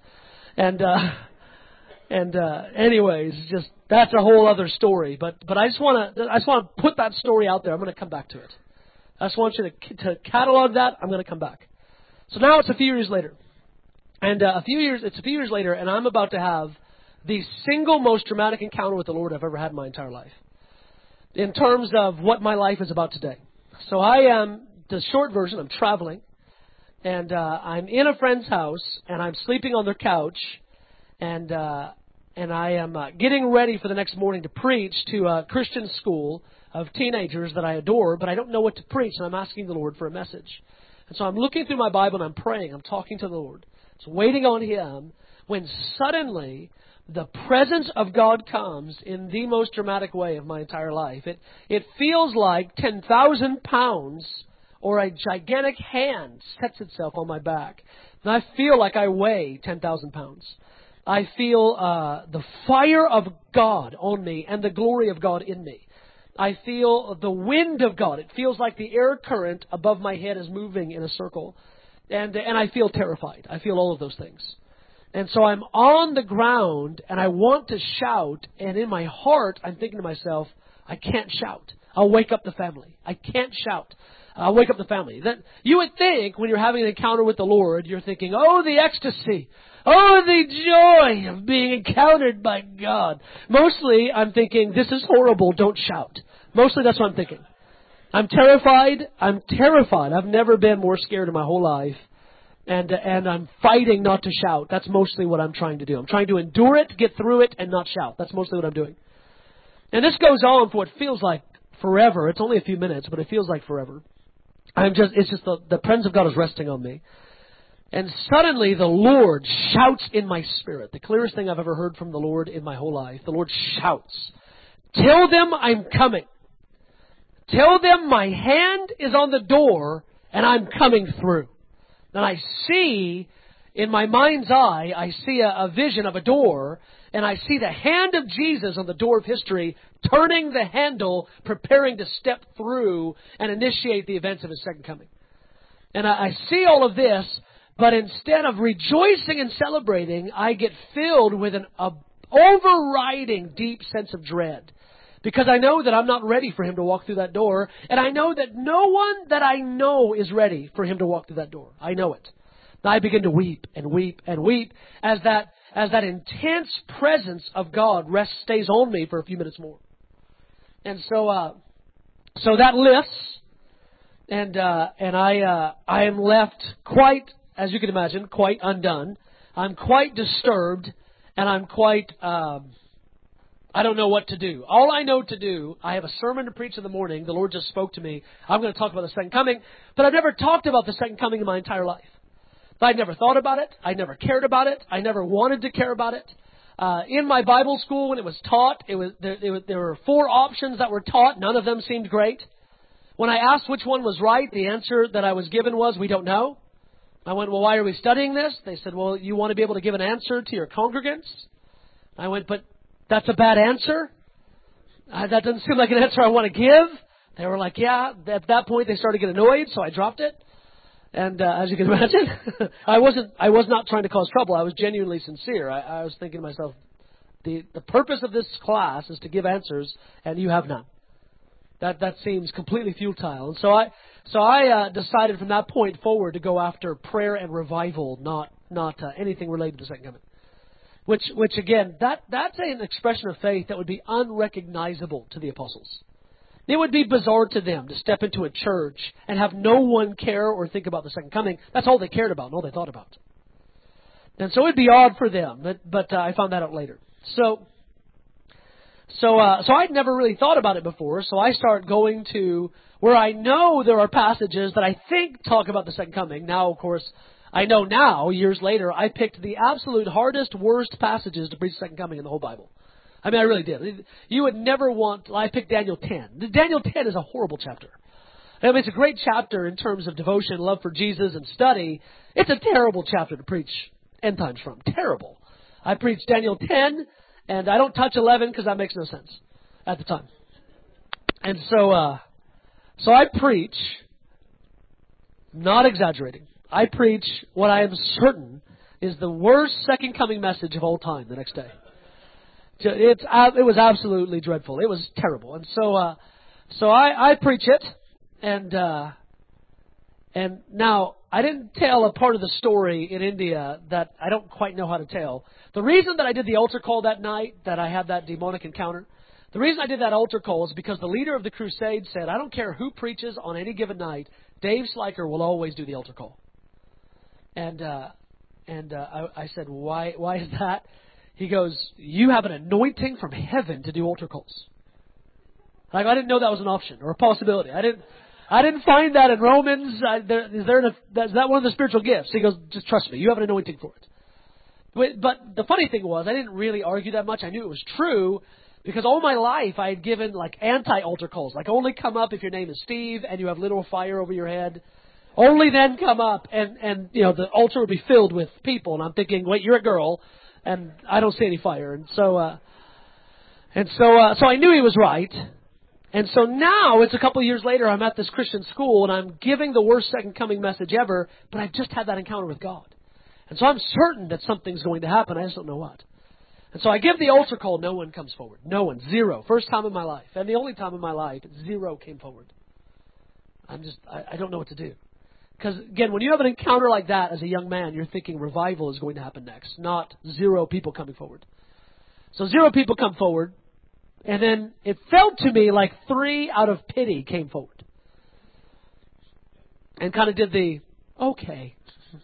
Anyways, just that's a whole other story. But I just want to put that story out there. I'm going to come back to it. I just want you to catalog that. I'm going to come back. So now it's a few years later, and it's a few years later, and I'm about to have the single most dramatic encounter with the Lord I've ever had in my entire life, in terms of what my life is about today. So I am the short version. I'm traveling, and I'm in a friend's house, and I'm sleeping on their couch, and I am getting ready for the next morning to preach to a Christian school of teenagers that I adore, but I don't know what to preach, and I'm asking the Lord for a message. And so I'm looking through my Bible, and I'm praying. I'm talking to the Lord. It's waiting on Him, when suddenly the presence of God comes in the most dramatic way of my entire life. It feels like 10,000 pounds or a gigantic hand sets itself on my back. And I feel like I weigh 10,000 pounds. I feel the fire of God on me and the glory of God in me. I feel the wind of God. It feels like the air current above my head is moving in a circle. And I feel terrified. I feel all of those things. And so I'm on the ground, and I want to shout, and in my heart, I'm thinking to myself, I can't shout. I'll wake up the family. I can't shout. I'll wake up the family. That you would think when you're having an encounter with the Lord, you're thinking, oh, the ecstasy. Oh, the joy of being encountered by God. Mostly, I'm thinking, this is horrible, don't shout. Mostly that's what I'm thinking. I'm terrified. I've never been more scared in my whole life. And I'm fighting not to shout. That's mostly what I'm trying to do. I'm trying to endure it, get through it, and not shout. That's mostly what I'm doing. And this goes on for what feels like forever. It's only a few minutes, but it feels like forever. It's just the presence of God is resting on me. And suddenly the Lord shouts in my spirit. The clearest thing I've ever heard from the Lord in my whole life. The Lord shouts, "Tell them I'm coming. Tell them my hand is on the door and I'm coming through." And I see, in my mind's eye, I see a vision of a door, and I see the hand of Jesus on the door of history, turning the handle, preparing to step through and initiate the events of His second coming. And I see all of this, but instead of rejoicing and celebrating, I get filled with an overriding deep sense of dread. Because I know that I'm not ready for Him to walk through that door. And I know that no one that I know is ready for Him to walk through that door. I know it. And I begin to weep and weep and weep as that intense presence of God stays on me for a few minutes more. And so that lifts. And I am left quite, as you can imagine, quite undone. I'm quite disturbed. And I'm quite... I don't know what to do. All I know to do, I have a sermon to preach in the morning. The Lord just spoke to me. I'm going to talk about the second coming. But I've never talked about the second coming in my entire life. I'd never thought about it. I never cared about it. I never wanted to care about it. In my Bible school, when it was taught, there were 4 options that were taught. None of them seemed great. When I asked which one was right, the answer that I was given was, we don't know. I went, well, why are we studying this? They said, well, you want to be able to give an answer to your congregants. I went, but that's a bad answer? That doesn't seem like an answer I want to give. They were like, yeah. At that point, they started to get annoyed, so I dropped it. And as you can imagine, I was not trying to cause trouble. I was genuinely sincere. I was thinking to myself, the purpose of this class is to give answers, and you have none. That seems completely futile. And so I decided from that point forward to go after prayer and revival, not anything related to the second coming. Which again, that's an expression of faith that would be unrecognizable to the apostles. It would be bizarre to them to step into a church and have no one care or think about the second coming. That's all they cared about and all they thought about. And so it'd be odd for them, but I found that out later. So I'd never really thought about it before, so I start going to where I know there are passages that I think talk about the second coming. Now, of course, I know now, years later, I picked the absolute hardest, worst passages to preach the second coming in the whole Bible. I mean, I really did. You would never I picked Daniel 10. Daniel 10 is a horrible chapter. I mean, it's a great chapter in terms of devotion, love for Jesus, and study. It's a terrible chapter to preach end times from. Terrible. I preached Daniel 10, and I don't touch 11 because that makes no sense at the time. And so I preach, not exaggerating, I preach what I am certain is the worst second coming message of all time the next day. It was absolutely dreadful. It was terrible. And so I preach it, and now I didn't tell a part of the story in India that I don't quite know how to tell. The reason that I did the altar call that night, that I had that demonic encounter, the reason I did that altar call is because the leader of the crusade said, I don't care who preaches on any given night, Dave Sliker will always do the altar call. And I said, why is that? He goes, you have an anointing from heaven to do altar calls. Like, I didn't know that was an option or a possibility. I didn't find that in Romans. Is that one of the spiritual gifts? He goes, just trust me. You have an anointing for it. But the funny thing was, I didn't really argue that much. I knew it was true because all my life I had given like anti-altar calls. Like, only come up if your name is Steve and you have literal fire over your head. Only then come up and you know, the altar would be filled with people. And I'm thinking, wait, you're a girl and I don't see any fire. And so I knew he was right. And so now it's a couple of years later, I'm at this Christian school and I'm giving the worst second coming message ever, but I just had that encounter with God. And so I'm certain that something's going to happen. I just don't know what. And so I give the altar call. No one comes forward. No one. Zero. First time in my life. And the only time in my life, zero came forward. I don't know what to do. Because, again, when you have an encounter like that as a young man, you're thinking revival is going to happen next, not zero people coming forward. So 0 people come forward, and then it felt to me like 3 out of pity came forward. And kind of did the, okay.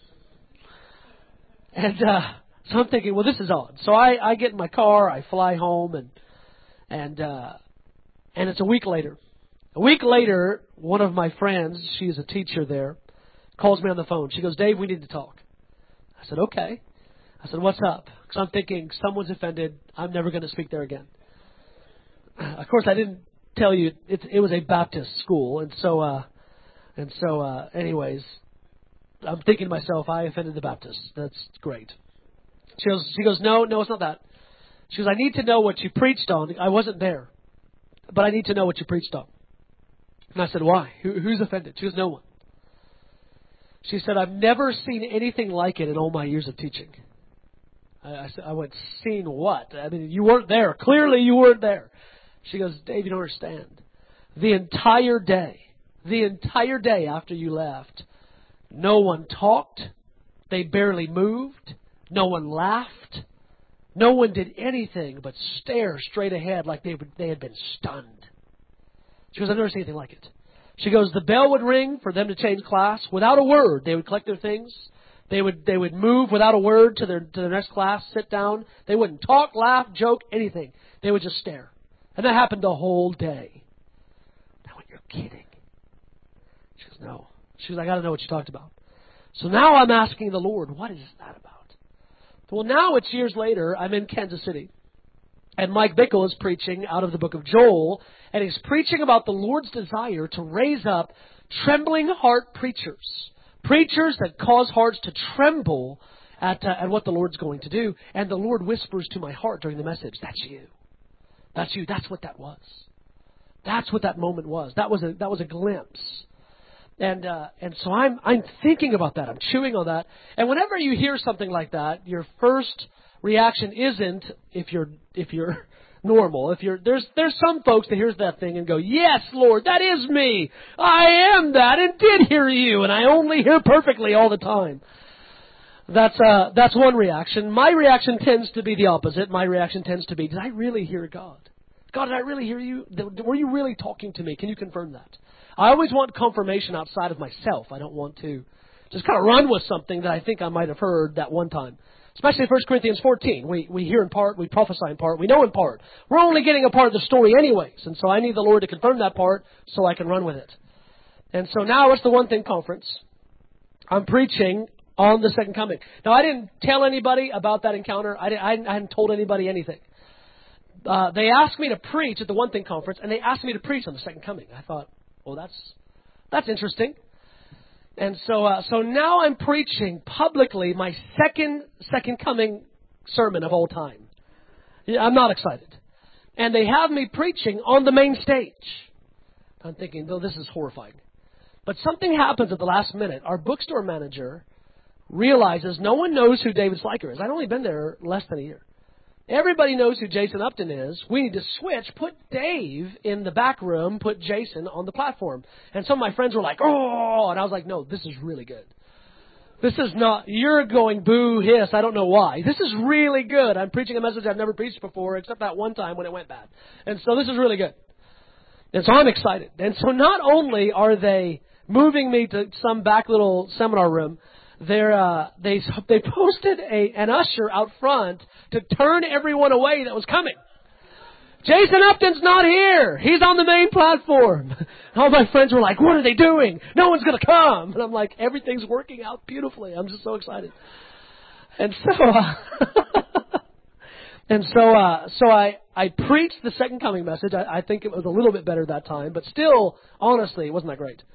And so I'm thinking, well, this is odd. So I get in my car, I fly home, and it's a week later. A week later, one of my friends, she's a teacher there, calls me on the phone. She goes, Dave, we need to talk. I said, okay. I said, what's up? Because I'm thinking, someone's offended. I'm never going to speak there again. Of course, I didn't tell you it was a Baptist school, and so anyways, I'm thinking to myself, I offended the Baptists. That's great. She goes, no, it's not that. She goes, I need to know what you preached on. I wasn't there, but I need to know what you preached on. And I said, why? Who's offended? She goes, no one. She said, I've never seen anything like it in all my years of teaching. I went, seen what? I mean, you weren't there. Clearly you weren't there. She goes, Dave, you don't understand. The entire day after you left, no one talked. They barely moved. No one laughed. No one did anything but stare straight ahead like they had been stunned. She goes, I've never seen anything like it. She goes, the bell would ring for them to change class. Without a word, they would collect their things. They would move without a word to their next class, sit down. They wouldn't talk, laugh, joke, anything. They would just stare. And that happened the whole day. Now, you're kidding. She goes, no. She goes, I got to know what you talked about. So now I'm asking the Lord, what is that about? Well, now it's years later. I'm in Kansas City. And Mike Bickle is preaching out of the book of Joel. And he's preaching about the Lord's desire to raise up trembling heart preachers. Preachers that cause hearts to tremble at what the Lord's going to do. And the Lord whispers to my heart during the message, that's you. That's you. That's what that was. That's what that moment was. That was a glimpse. And so I'm thinking about that. I'm chewing on that. And whenever you hear something like that, your first reaction isn't if you're normal. There's some folks that hears that thing and go, yes, Lord, that is me. I am that and did hear you, and I only hear perfectly all the time. That's one reaction. My reaction tends to be the opposite. My reaction tends to be, did I really hear God? God, did I really hear you? Were you really talking to me? Can you confirm that? I always want confirmation outside of myself. I don't want to just kind of run with something that I think I might have heard that one time. Especially 1 Corinthians 14. We hear in part, we prophesy in part, we know in part. We're only getting a part of the story anyways. And so I need the Lord to confirm that part so I can run with it. And so now it's the One Thing Conference. I'm preaching on the second coming. Now, I didn't tell anybody about that encounter. I hadn't told anybody anything. They asked me to preach at the One Thing Conference, and they asked me to preach on the second coming. I thought, well, that's interesting. And so now I'm preaching publicly my second coming sermon of all time. Yeah, I'm not excited. And they have me preaching on the main stage. I'm thinking, though, this is horrifying. But something happens at the last minute. Our bookstore manager realizes no one knows who David Sliker is. I'd only been there less than a year. Everybody knows who Jason Upton is. We need to switch. Put Dave in the back room. Put Jason on the platform. And some of my friends were like, oh! And I was like, no, this is really good. This is not, you're going boo, hiss, I don't know why. This is really good. I'm preaching a message I've never preached before, except that one time when it went bad. And so this is really good. And so I'm excited. And so not only are they moving me to some back little seminar room, they posted an usher out front to turn everyone away that was coming. Jason Upton's not here. He's on the main platform. All my friends were like, what are they doing? No one's going to come. And I'm like, everything's working out beautifully. I'm just so excited. And so I preached the second coming message. I think it was a little bit better that time, but still, honestly, it wasn't that great.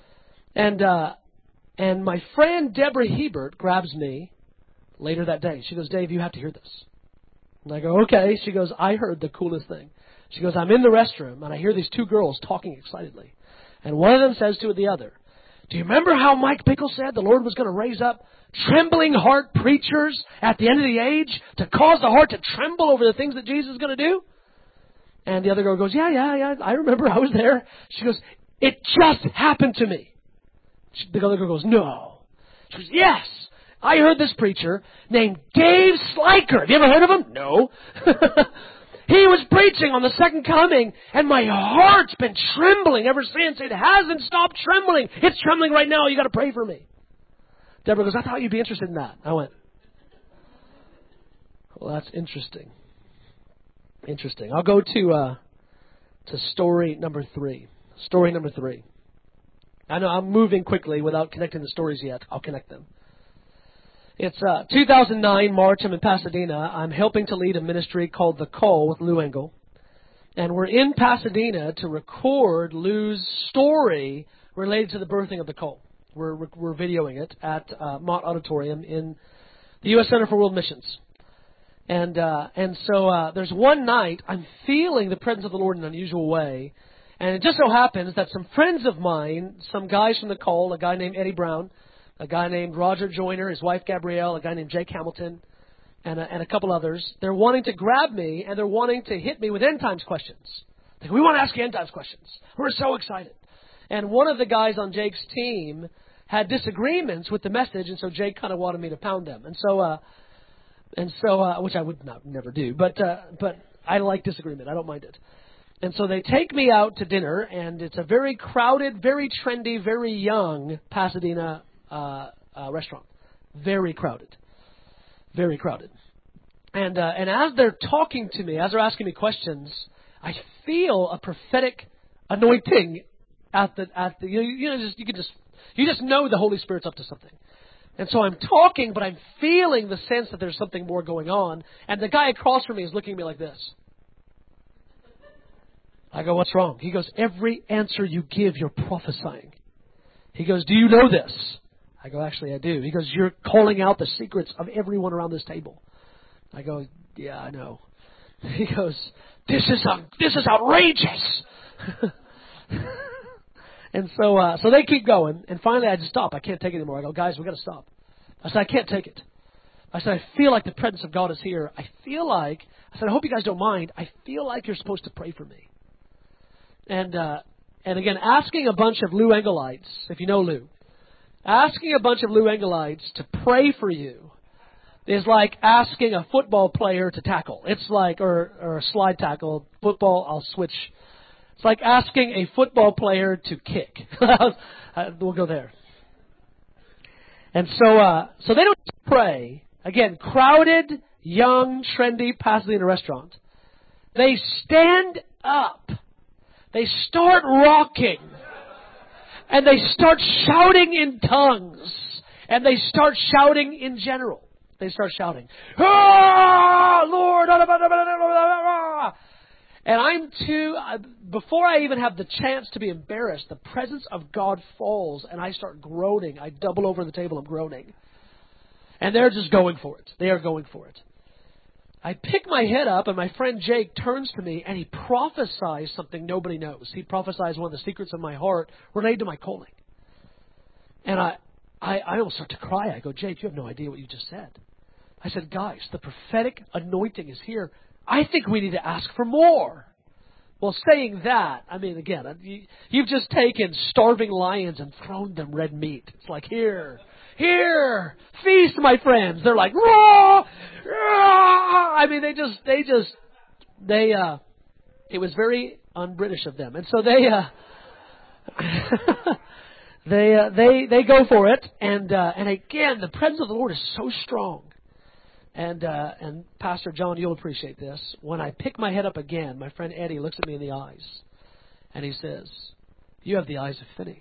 And my friend Deborah Hebert grabs me later that day. She goes, Dave, you have to hear this. And I go, okay. She goes, I heard the coolest thing. She goes, I'm in the restroom, and I hear these two girls talking excitedly. And one of them says to the other, Do you remember how Mike Bickle said the Lord was going to raise up trembling heart preachers at the end of the age to cause the heart to tremble over the things that Jesus is going to do? And the other girl goes, yeah, I remember, I was there. She goes, it just happened to me. The other girl goes, no. She goes, yes, I heard this preacher named Dave Slyker. Have you ever heard of him? No. He was preaching on the second coming, and my heart's been trembling ever since. It hasn't stopped trembling. It's trembling right now. You got to pray for me. Deborah goes, I thought you'd be interested in that. I went, well, that's interesting. Interesting. I'll go to story number 3. Story number 3. I know I'm moving quickly without connecting the stories yet. I'll connect them. It's 2009, March. I'm in Pasadena. I'm helping to lead a ministry called The Call with Lou Engle. And we're in Pasadena to record Lou's story related to the birthing of The Call. We're videoing it at Mott Auditorium in the U.S. Center for World Missions. And so there's one night I'm feeling the presence of the Lord in an unusual way. And it just so happens that some friends of mine, some guys from The Call, a guy named Eddie Brown, a guy named Roger Joyner, his wife Gabrielle, a guy named Jake Hamilton, and a couple others. They're wanting to grab me, and they're wanting to hit me with end times questions. Like, we want to ask you end times questions. We're so excited. And one of the guys on Jake's team had disagreements with the message, and so Jake kind of wanted me to pound them. And so, which I would never do, but I like disagreement. I don't mind it. And so they take me out to dinner, and it's a very crowded, very trendy, very young Pasadena restaurant. Very crowded. Very crowded. And as they're talking to me, as they're asking me questions, I feel a prophetic anointing you just know the Holy Spirit's up to something. And so I'm talking, but I'm feeling the sense that there's something more going on. And the guy across from me is looking at me like this. I go, what's wrong? He goes, every answer you give, you're prophesying. He goes, do you know this? I go, actually, I do. He goes, you're calling out the secrets of everyone around this table. I go, yeah, I know. He goes, this is outrageous. And so they keep going. And finally, I just stop. I can't take it anymore. I go, guys, we got to stop. I said, I can't take it. I said, I feel like the presence of God is here. I said, I hope you guys don't mind. I feel like you're supposed to pray for me. And again, asking a bunch of Lou Engleites, if you know Lou, asking a bunch of Lou Engleites to pray for you is like asking a football player to tackle. It's like, or a slide tackle. Football, I'll switch. It's like asking a football player to kick. We'll go there. And so they don't pray. Again, crowded, young, trendy Pasadena restaurant. They stand up. They start rocking. And they start shouting in tongues. And they start shouting in general. They start shouting, "Ah, Lord!" And before I even have the chance to be embarrassed, the presence of God falls, and I start groaning. I double over the table, I'm groaning. And they're just going for it. They are going for it. I pick my head up, and my friend Jake turns to me, and he prophesies something nobody knows. He prophesies one of the secrets of my heart related to my calling. And I almost start to cry. I go, Jake, you have no idea what you just said. I said, guys, the prophetic anointing is here. I think we need to ask for more. Well, saying that, I mean, again, you've just taken starving lions and thrown them red meat. It's like, here, feast, my friends. They're like, raw, raw. I mean, it was very un-British of them. And so they go for it. And again, the presence of the Lord is so strong. And Pastor John, you'll appreciate this. When I pick my head up again, my friend Eddie looks at me in the eyes, and he says, "You have the eyes of Finney."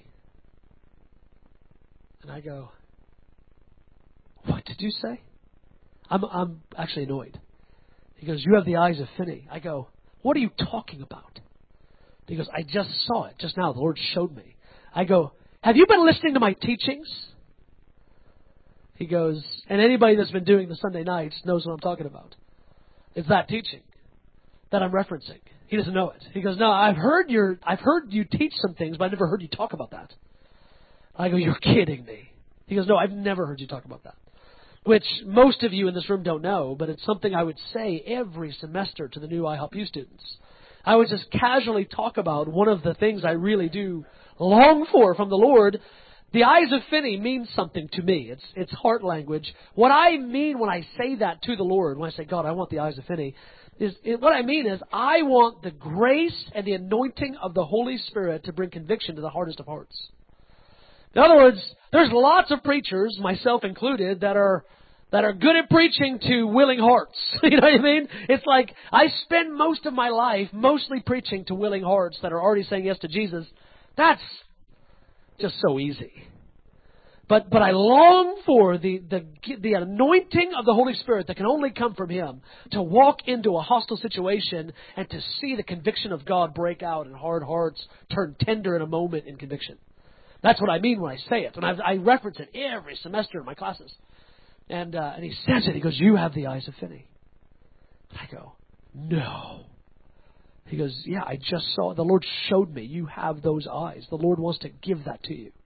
And I go, "What did you say?" I'm actually annoyed. He goes, "You have the eyes of Finney." I go, "What are you talking about?" He goes, "I just saw it just now. The Lord showed me." I go, "Have you been listening to my teachings?" He goes, and anybody that's been doing the Sunday nights knows what I'm talking about. It's that teaching that I'm referencing. He doesn't know it. He goes, "No, I've heard you teach some things, but I never heard you talk about that." I go, you're kidding me. He goes, no, I've never heard you talk about that. Which most of you in this room don't know, but it's something I would say every semester to the new IHOPU students. I would just casually talk about one of the things I really do long for from the Lord. The eyes of Finney means something to me. It's heart language. What I mean when I say that to the Lord, when I say, God, I want the eyes of Finney, what I mean is I want the grace and the anointing of the Holy Spirit to bring conviction to the hardest of hearts. In other words, there's lots of preachers, myself included, that are good at preaching to willing hearts. You know what I mean? It's like I spend most of my life mostly preaching to willing hearts that are already saying yes to Jesus. That's just so easy. But I long for the anointing of the Holy Spirit that can only come from Him to walk into a hostile situation and to see the conviction of God break out and hard hearts turn tender in a moment in conviction. That's what I mean when I say it. And I reference it every semester in my classes. And he says it. He goes, you have the eyes of Finney. I go, no. He goes, yeah, I just saw it. The Lord showed me you have those eyes. The Lord wants to give that to you.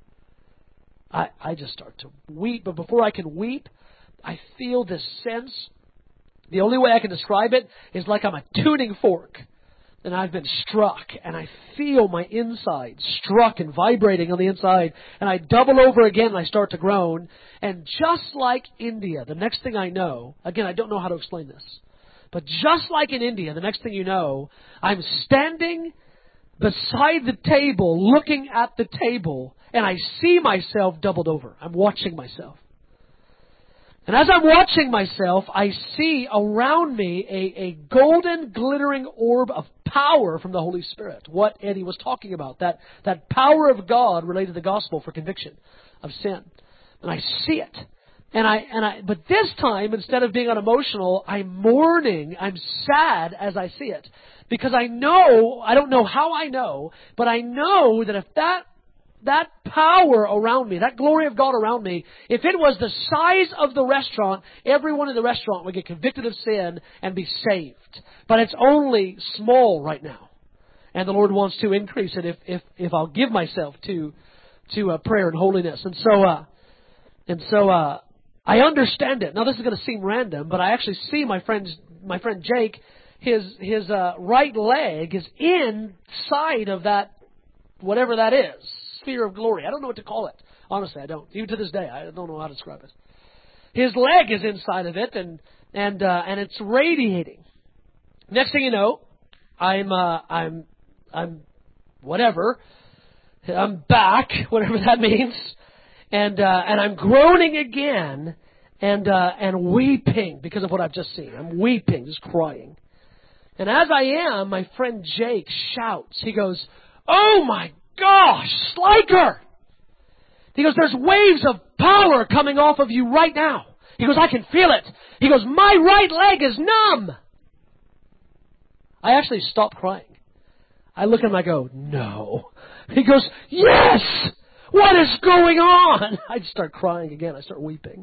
I just start to weep. But before I can weep, I feel this sense. The only way I can describe it is like I'm a tuning fork. And I've been struck, and I feel my inside struck and vibrating on the inside, and I double over again, and I start to groan, and just like India, the next thing I know, again, I don't know how to explain this, but just like in India, the next thing you know, I'm standing beside the table, looking at the table, and I see myself doubled over. I'm watching myself. And as I'm watching myself, I see around me a golden, glittering orb of power from the Holy Spirit. What Eddie was talking about, that power of God related to the gospel for conviction of sin. And I see it. But this time, instead of being unemotional, I'm mourning, I'm sad as I see it. Because I know, I don't know how I know, but I know that if that power around me, that glory of God around me, if it was the size of the restaurant, everyone in the restaurant would get convicted of sin and be saved. But it's only small right now. And the Lord wants to increase it if I'll give myself to prayer and holiness. And so I understand it. Now this is going to seem random, but I actually see my friend Jake, his right leg is inside of that, whatever that is. Sphere of glory. I don't know what to call it. Honestly, I don't. Even to this day, I don't know how to describe it. His leg is inside of it, and it's radiating. Next thing you know, I'm whatever. I'm back, whatever that means, and I'm groaning again, and weeping because of what I've just seen. I'm weeping, just crying. And as I am, my friend Jake shouts. He goes, "Oh my gosh, Sliker!" He goes, "There's waves of power coming off of you right now." He goes, "I can feel it." He goes, "My right leg is numb." I actually stop crying. I look at him and I go, "No." He goes, "Yes! What is going on?" I just start crying again. I start weeping.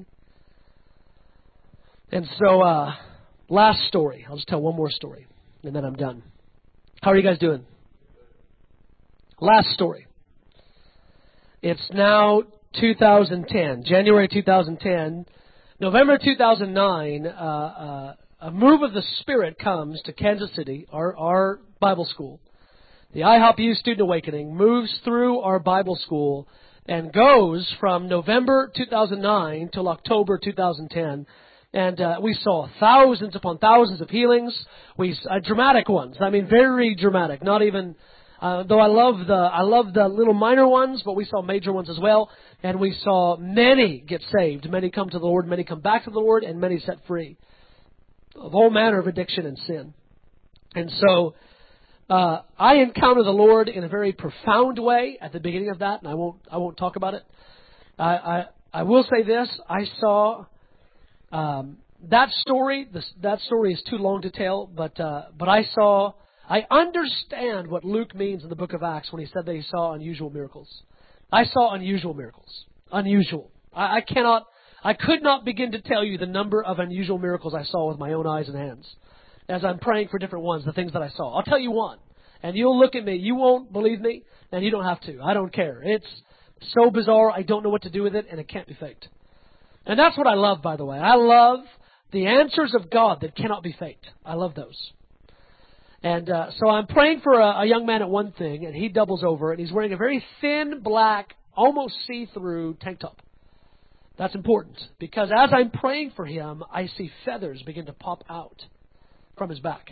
And so, last story. I'll just tell one more story, and then I'm done. How are you guys doing? Last story. It's now 2010, January 2010. November 2009, a move of the Spirit comes to Kansas City, our Bible school. The IHOPU Student Awakening moves through our Bible school and goes from November 2009 till October 2010. And we saw thousands upon thousands of healings, dramatic ones. I mean, very dramatic. Not even... though I love the little minor ones, but we saw major ones as well, and we saw many get saved, many come to the Lord, many come back to the Lord, and many set free of all manner of addiction and sin. And so I encountered the Lord in a very profound way at the beginning of that, and I won't talk about it. I will say this: I saw that story. That story is too long to tell, but I understand what Luke means in the book of Acts when he said that he saw unusual miracles. I saw unusual miracles. Unusual. I could not begin to tell you the number of unusual miracles I saw with my own eyes and hands. As I'm praying for different ones, the things that I saw. I'll tell you one. And you'll look at me. You won't believe me, and you don't have to. I don't care. so bizarre, I don't know what to do with it, and it can't be faked. And that's what I love, by the way. I love the answers of God that cannot be faked. I love those. And so I'm praying for a young man at one thing, and he doubles over, and he's wearing a very thin, black, almost see-through tank top. That's important, because as I'm praying for him, I see feathers begin to pop out from his back.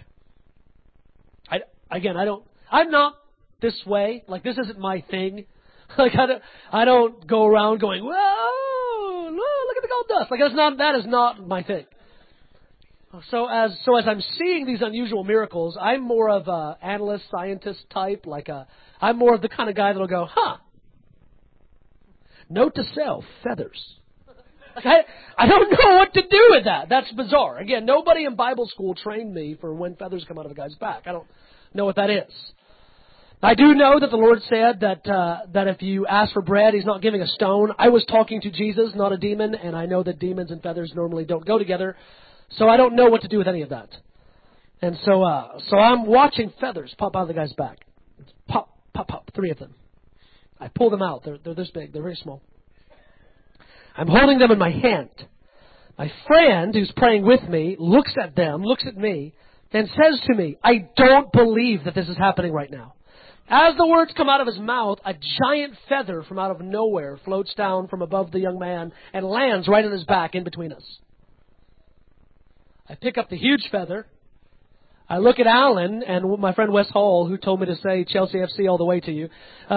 I'm not this way. Like, this isn't my thing. Like, I don't go around going, whoa, look at the gold dust. Like, that is not my thing. So as I'm seeing these unusual miracles, I'm more of a analyst, scientist type. I'm more of the kind of guy that'll go, note to self, feathers. Like, I don't know what to do with that. That's bizarre. Again, nobody in Bible school trained me for when feathers come out of a guy's back. I don't know what that is. I do know that the Lord said that if you ask for bread, He's not giving a stone. I was talking to Jesus, not a demon, and I know that demons and feathers normally don't go together. So I don't know what to do with any of that. And so I'm watching feathers pop out of the guy's back. Pop, pop, pop, 3 of them. I pull them out. They're this big. They're very small. I'm holding them in my hand. My friend who's praying with me looks at them, looks at me, and says to me, I don't believe that this is happening right now. As the words come out of his mouth, a giant feather from out of nowhere floats down from above the young man and lands right on his back in between us. I pick up the huge feather. I look at Alan and my friend Wes Hall, who told me to say Chelsea FC all the way to you.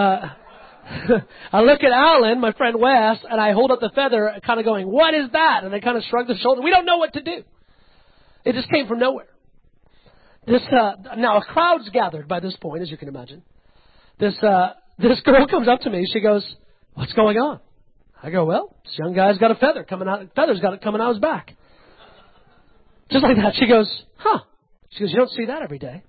I look at Alan, my friend Wes, and I hold up the feather, kind of going, what is that? And they kind of shrug their shoulders. We don't know what to do. It just came from nowhere. Now, a crowd's gathered by this point, as you can imagine. This girl comes up to me. She goes, what's going on? I go, well, this young guy's got a feather coming out. Feather's got it coming out his back. Just like that. She goes, She goes, you don't see that every day.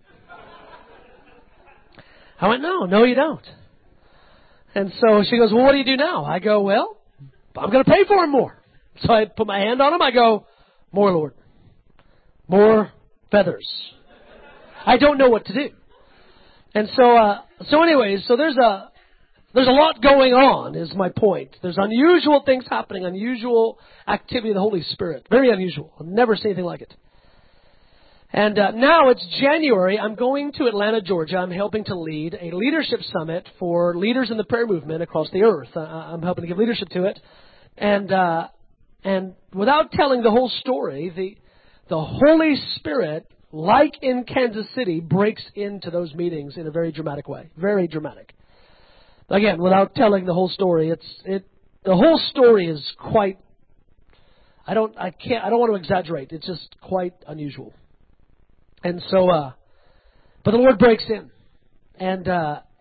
I went, no, you don't. And so she goes, well, what do you do now? I go, well, I'm going to pay for him more. So I put my hand on him. I go, more, Lord. More feathers. I don't know what to do. And so anyways, so there's a lot going on, is my point. There's unusual things happening, unusual activity of the Holy Spirit. Very unusual. I've never seen anything like it. And now it's January. I'm going to Atlanta, Georgia. I'm helping to lead a leadership summit for leaders in the prayer movement across the earth. I'm helping to give leadership to it. And without telling the whole story, the Holy Spirit, like in Kansas City, breaks into those meetings in a very dramatic way. Very dramatic. Again, without telling the whole story, the whole story is quite, I don't want to exaggerate. It's just quite unusual. And so, but the Lord breaks in. And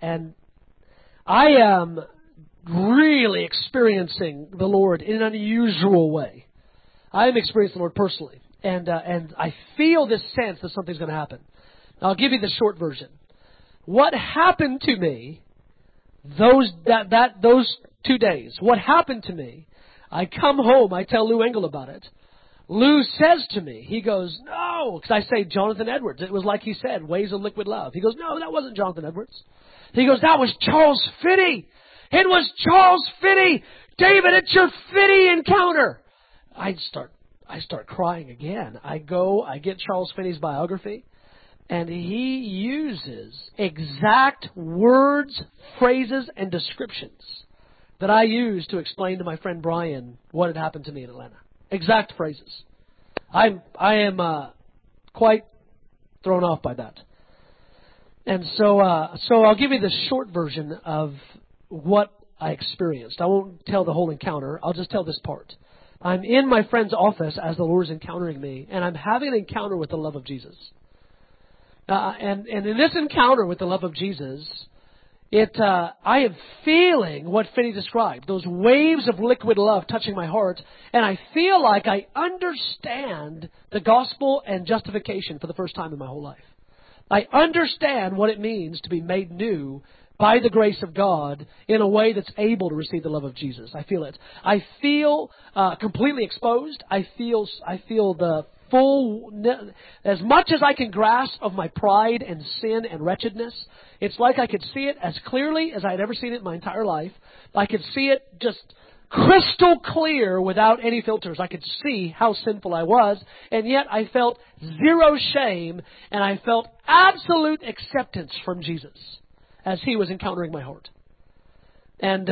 I am really experiencing the Lord in an unusual way. I am experiencing the Lord personally. And I feel this sense that something's going to happen. Now, I'll give you the short version. What happened to me those 2 days? What happened to me? I come home. I tell Lou Engle about it. Lou says to me, he goes, no, because I say Jonathan Edwards. It was like he said, Ways of Liquid Love. He goes, no, that wasn't Jonathan Edwards. He goes, that was Charles Finney. It was Charles Finney. David, it's your Finney encounter. I start crying again. I get Charles Finney's biography, and he uses exact words, phrases, and descriptions that I use to explain to my friend Brian what had happened to me in Atlanta. Exact phrases. I am quite thrown off by that. And so I'll give you the short version of what I experienced. I won't tell the whole encounter. I'll just tell this part. I'm in my friend's office as the Lord is encountering me, and I'm having an encounter with the love of Jesus. And in this encounter with the love of Jesus, I am feeling what Finney described, those waves of liquid love touching my heart, and I feel like I understand the gospel and justification for the first time in my whole life. I understand what it means to be made new by the grace of God in a way that's able to receive the love of Jesus. I feel it. I feel completely exposed. I feel the as much as I can grasp of my pride and sin and wretchedness. It's like I could see it as clearly as I had ever seen it in my entire life. I could see it just crystal clear without any filters. I could see how sinful I was, and yet I felt zero shame, and I felt absolute acceptance from Jesus as He was encountering my heart. And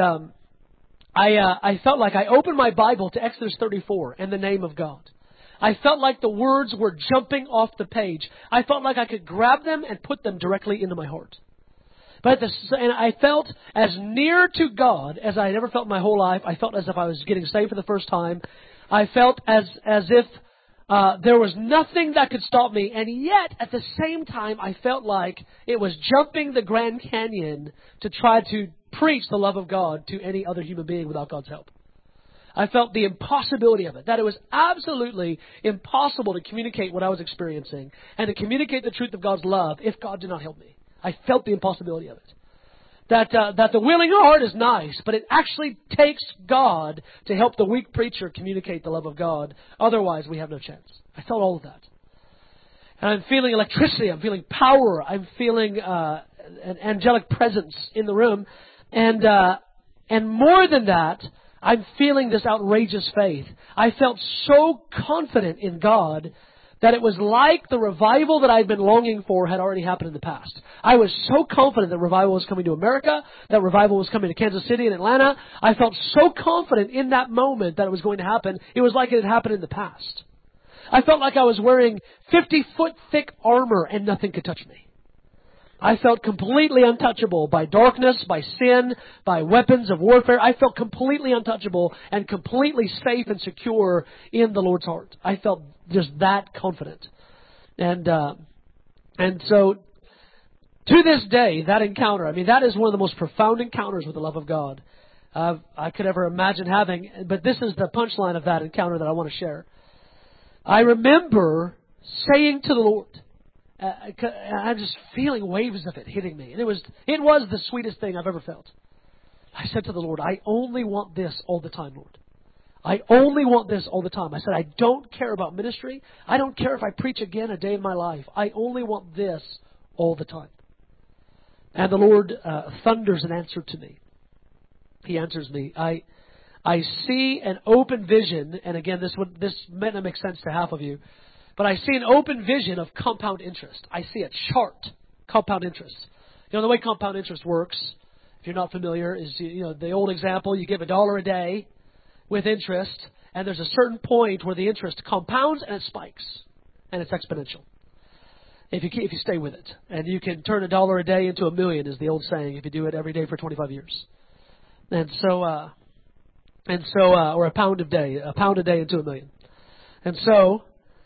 I felt like I opened my Bible to Exodus 34 and the name of God. I felt like the words were jumping off the page. I felt like I could grab them and put them directly into my heart. And I felt as near to God as I had ever felt in my whole life. I felt as if I was getting saved for the first time. I felt as if there was nothing that could stop me. And yet, at the same time, I felt like it was jumping the Grand Canyon to try to preach the love of God to any other human being without God's help. I felt the impossibility of it, that it was absolutely impossible to communicate what I was experiencing and to communicate the truth of God's love if God did not help me. I felt the impossibility of it. That the willing heart is nice, but it actually takes God to help the weak preacher communicate the love of God. Otherwise, we have no chance. I felt all of that. And I'm feeling electricity. I'm feeling power. I'm feeling an angelic presence in the room. And more than that, I'm feeling this outrageous faith. I felt so confident in God that it was like the revival that I'd been longing for had already happened in the past. I was so confident that revival was coming to America, that revival was coming to Kansas City and Atlanta. I felt so confident in that moment that it was going to happen. It was like it had happened in the past. I felt like I was wearing 50-foot thick armor and nothing could touch me. I felt completely untouchable by darkness, by sin, by weapons of warfare. I felt completely untouchable and completely safe and secure in the Lord's heart. I felt just that confident. And so, to this day, that encounter, that is one of the most profound encounters with the love of God I could ever imagine having. But this is the punchline of that encounter that I want to share. I remember saying to the Lord, I'm just feeling waves of it hitting me. And it was the sweetest thing I've ever felt. I said to the Lord, I only want this all the time, Lord. I only want this all the time. I said, I don't care about ministry. I don't care if I preach again a day in my life. I only want this all the time. And the Lord thunders an answer to me. He answers me. I see an open vision, and again, this may not make sense to half of you, but I see an open vision of compound interest. I see a chart, compound interest. The way compound interest works, if you're not familiar, is the old example, you give $1 a day with interest, and there's a certain point where the interest compounds and it spikes, and it's exponential. If you stay with it. And you can turn $1 a day into $1 million, is the old saying, if you do it every day for 25 years. Or a pound a day into $1 million. And so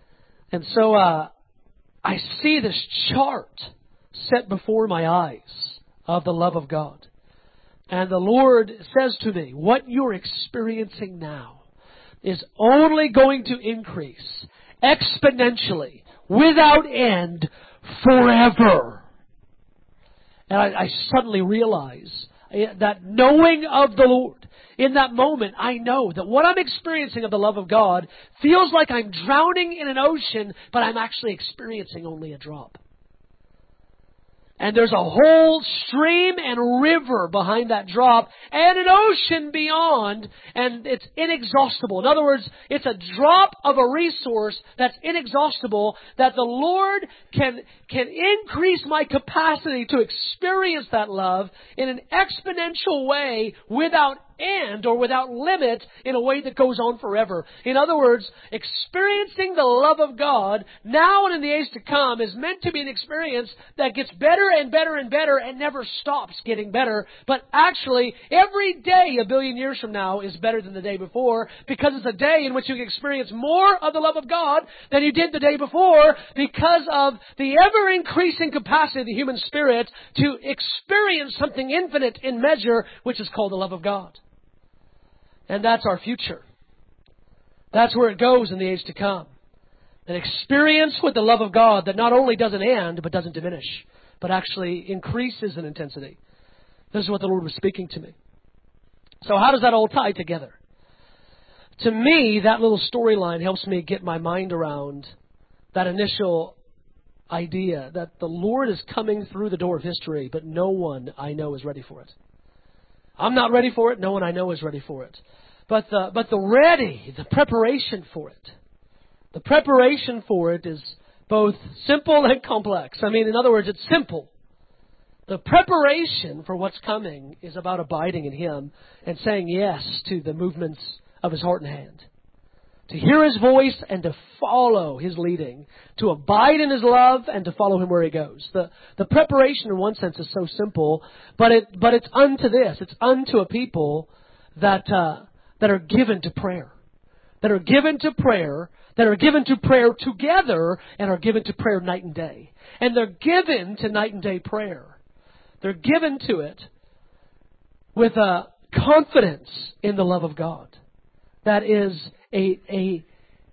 I see this chart set before my eyes of the love of God. And the Lord says to me, what you're experiencing now is only going to increase exponentially, without end, forever. And I suddenly realize that knowing of the Lord, in that moment, I know that what I'm experiencing of the love of God feels like I'm drowning in an ocean, but I'm actually experiencing only a drop. And there's a whole stream and river behind that drop and an ocean beyond, and it's inexhaustible. In other words, it's a drop of a resource that's inexhaustible, that the Lord can increase my capacity to experience that love in an exponential way without end or without limit, in a way that goes on forever. In other words, experiencing the love of God now and in the age to come is meant to be an experience that gets better and better and better and never stops getting better. But actually, every day a billion years from now is better than the day before, because it's a day in which you can experience more of the love of God than you did the day before, because of the ever-increasing capacity of the human spirit to experience something infinite in measure, which is called the love of God. And that's our future. That's where it goes in the age to come. An experience with the love of God that not only doesn't end, but doesn't diminish, but actually increases in intensity. This is what the Lord was speaking to me. So how does that all tie together? To me, that little storyline helps me get my mind around that initial idea that the Lord is coming through the door of history, but no one I know is ready for it. I'm not ready for it. No one I know is ready for it. But the preparation for it, the preparation for it is both simple and complex. I mean, in other words, it's simple. The preparation for what's coming is about abiding in Him and saying yes to the movements of His heart and hand. To hear His voice and to follow His leading. To abide in His love and to follow Him where He goes. The preparation in one sense is so simple, but it's unto this. It's unto a people that are given to prayer. That are given to prayer. That are given to prayer together and are given to prayer night and day. And they're given to night and day prayer. They're given to it with a confidence in the love of God. That is a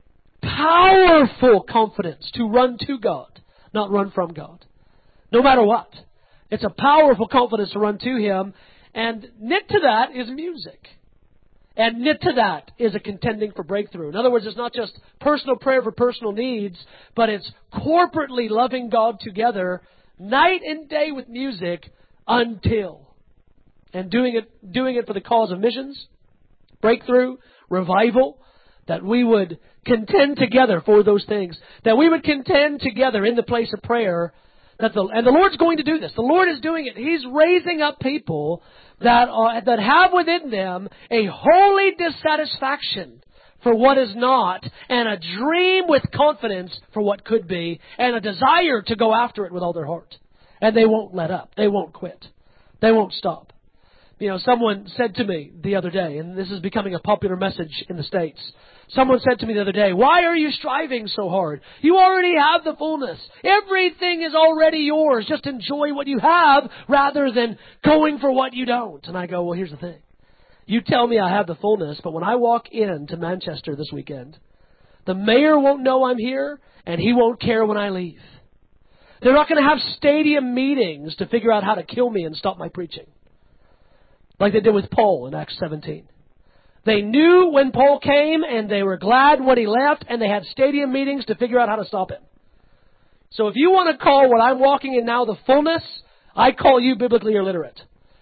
powerful confidence to run to God, not run from God. No matter what. It's a powerful confidence to run to Him. And knit to that is music. And knit to that is a contending for breakthrough. In other words, it's not just personal prayer for personal needs, but it's corporately loving God together, night and day with music, until. And doing it for the cause of missions, breakthrough, revival, that we would contend together for those things. That we would contend together in the place of prayer. And the Lord's going to do this. The Lord is doing it. He's raising up people that have within them a holy dissatisfaction for what is not, and a dream with confidence for what could be, and a desire to go after it with all their heart. And they won't let up. They won't quit. They won't stop. You know, someone said to me the other day, and this is becoming a popular message in the States. Someone said to me the other day, "Why are you striving so hard? You already have the fullness. Everything is already yours. Just enjoy what you have rather than going for what you don't." And I go, well, here's the thing. You tell me I have the fullness, but when I walk into Manchester this weekend, the mayor won't know I'm here, and he won't care when I leave. They're not going to have stadium meetings to figure out how to kill me and stop my preaching, like they did with Paul in Acts 17. They knew when Paul came, and they were glad when he left, and they had stadium meetings to figure out how to stop him. So if you want to call what I'm walking in now the fullness, I call you biblically illiterate.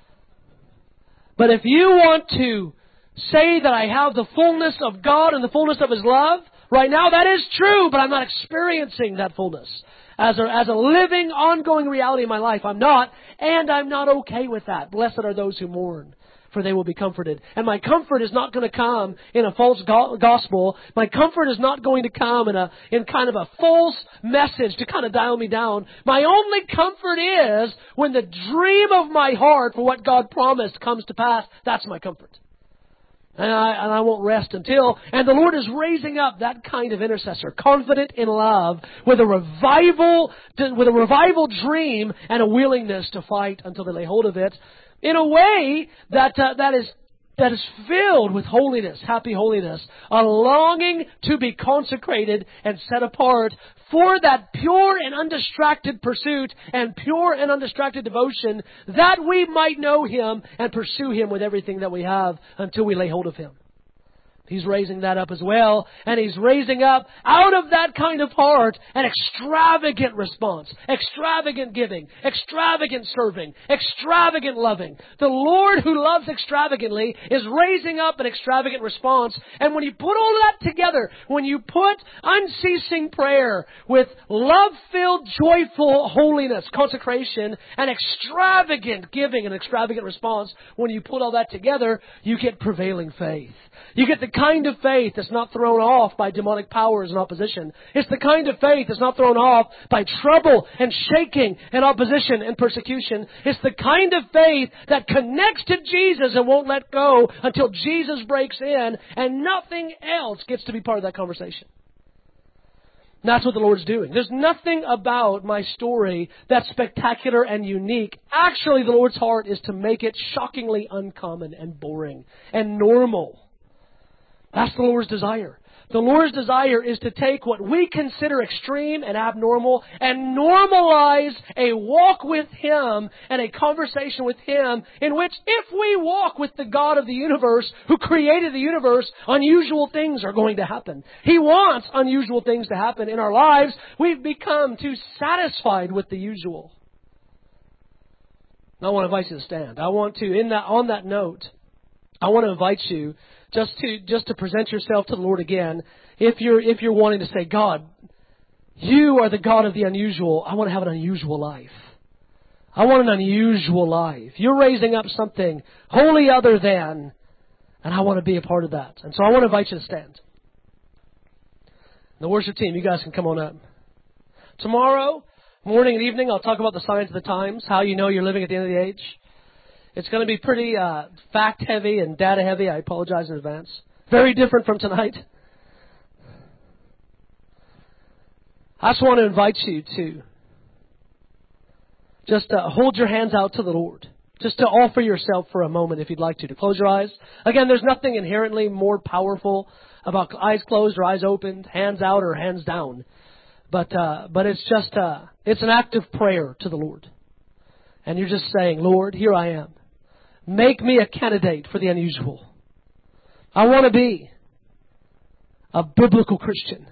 But if you want to say that I have the fullness of God and the fullness of His love, right now that is true, but I'm not experiencing that fullness. As a living, ongoing reality in my life, I'm not, and I'm not okay with that. Blessed are those who mourn, for they will be comforted. And my comfort is not going to come in a false gospel. My comfort is not going to come in kind of a false message to kind of dial me down. My only comfort is when the dream of my heart for what God promised comes to pass. That's my comfort. And I won't rest until. And the Lord is raising up that kind of intercessor, confident in love, with a revival dream and a willingness to fight until they lay hold of it, in a way that is filled with holiness, happy holiness, a longing to be consecrated and set apart for that pure and undistracted pursuit and pure and undistracted devotion, that we might know Him and pursue Him with everything that we have until we lay hold of Him. He's raising that up as well, and He's raising up out of that kind of heart an extravagant response, extravagant giving, extravagant serving, extravagant loving. The Lord who loves extravagantly is raising up an extravagant response, and when you put all of that together, when you put unceasing prayer with love-filled, joyful holiness, consecration, and extravagant giving and extravagant response, when you put all that together, you get prevailing faith. You get the kind of faith that's not thrown off by demonic powers and opposition. It's the kind of faith that's not thrown off by trouble and shaking and opposition and persecution. It's the kind of faith that connects to Jesus and won't let go until Jesus breaks in, and nothing else gets to be part of that conversation. And that's what the Lord's doing. There's nothing about my story that's spectacular and unique. Actually, the Lord's heart is to make it shockingly uncommon and boring and normal. That's the Lord's desire. The Lord's desire is to take what we consider extreme and abnormal and normalize a walk with Him and a conversation with Him in which if we walk with the God of the universe who created the universe, unusual things are going to happen. He wants unusual things to happen in our lives. We've become too satisfied with the usual. I want to invite you to stand. I want to, on that note, I want to invite you just to present yourself to the Lord again. If you're wanting to say, God, you are the God of the unusual. I want to have an unusual life. I want an unusual life. You're raising up something wholly other than, and I want to be a part of that. And so I want to invite you to stand. The worship team, you guys can come on up. Tomorrow morning and evening, I'll talk about the signs of the times, how you know you're living at the end of the age. It's going to be pretty fact-heavy and data-heavy. I apologize in advance. Very different from tonight. I just want to invite you to just hold your hands out to the Lord. Just to offer yourself for a moment if you'd like to close your eyes. Again, there's nothing inherently more powerful about eyes closed or eyes opened, hands out or hands down. But it's just it's an act of prayer to the Lord. And you're just saying, Lord, here I am. Make me a candidate for the unusual. I want to be a biblical Christian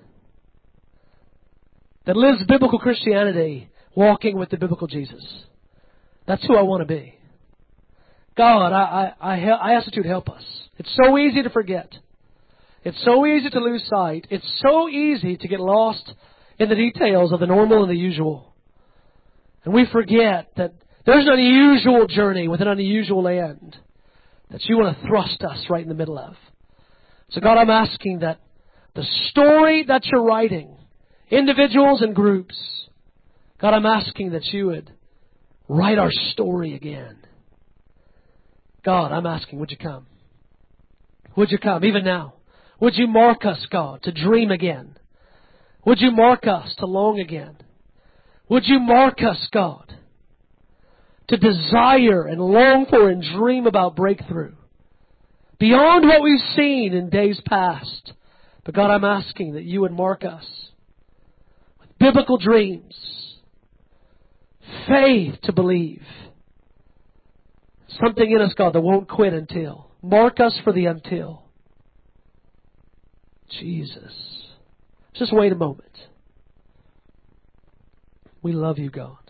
that lives biblical Christianity walking with the biblical Jesus. That's who I want to be. God, I ask that you'd help us. It's so easy to forget. It's so easy to lose sight. It's so easy to get lost in the details of the normal and the usual. And we forget that there's an unusual journey with an unusual end that you want to thrust us right in the middle of. So God, I'm asking that the story that you're writing, individuals and groups, God, I'm asking that you would write our story again. God, I'm asking, would you come? Would you come even now? Would you mark us, God, to dream again? Would you mark us to long again? Would you mark us, God, to desire and long for and dream about breakthrough beyond what we've seen in days past? But God, I'm asking that you would mark us with biblical dreams, faith to believe, something in us, God, that won't quit until. Mark us for the until. Jesus. Just wait a moment. We love you, God.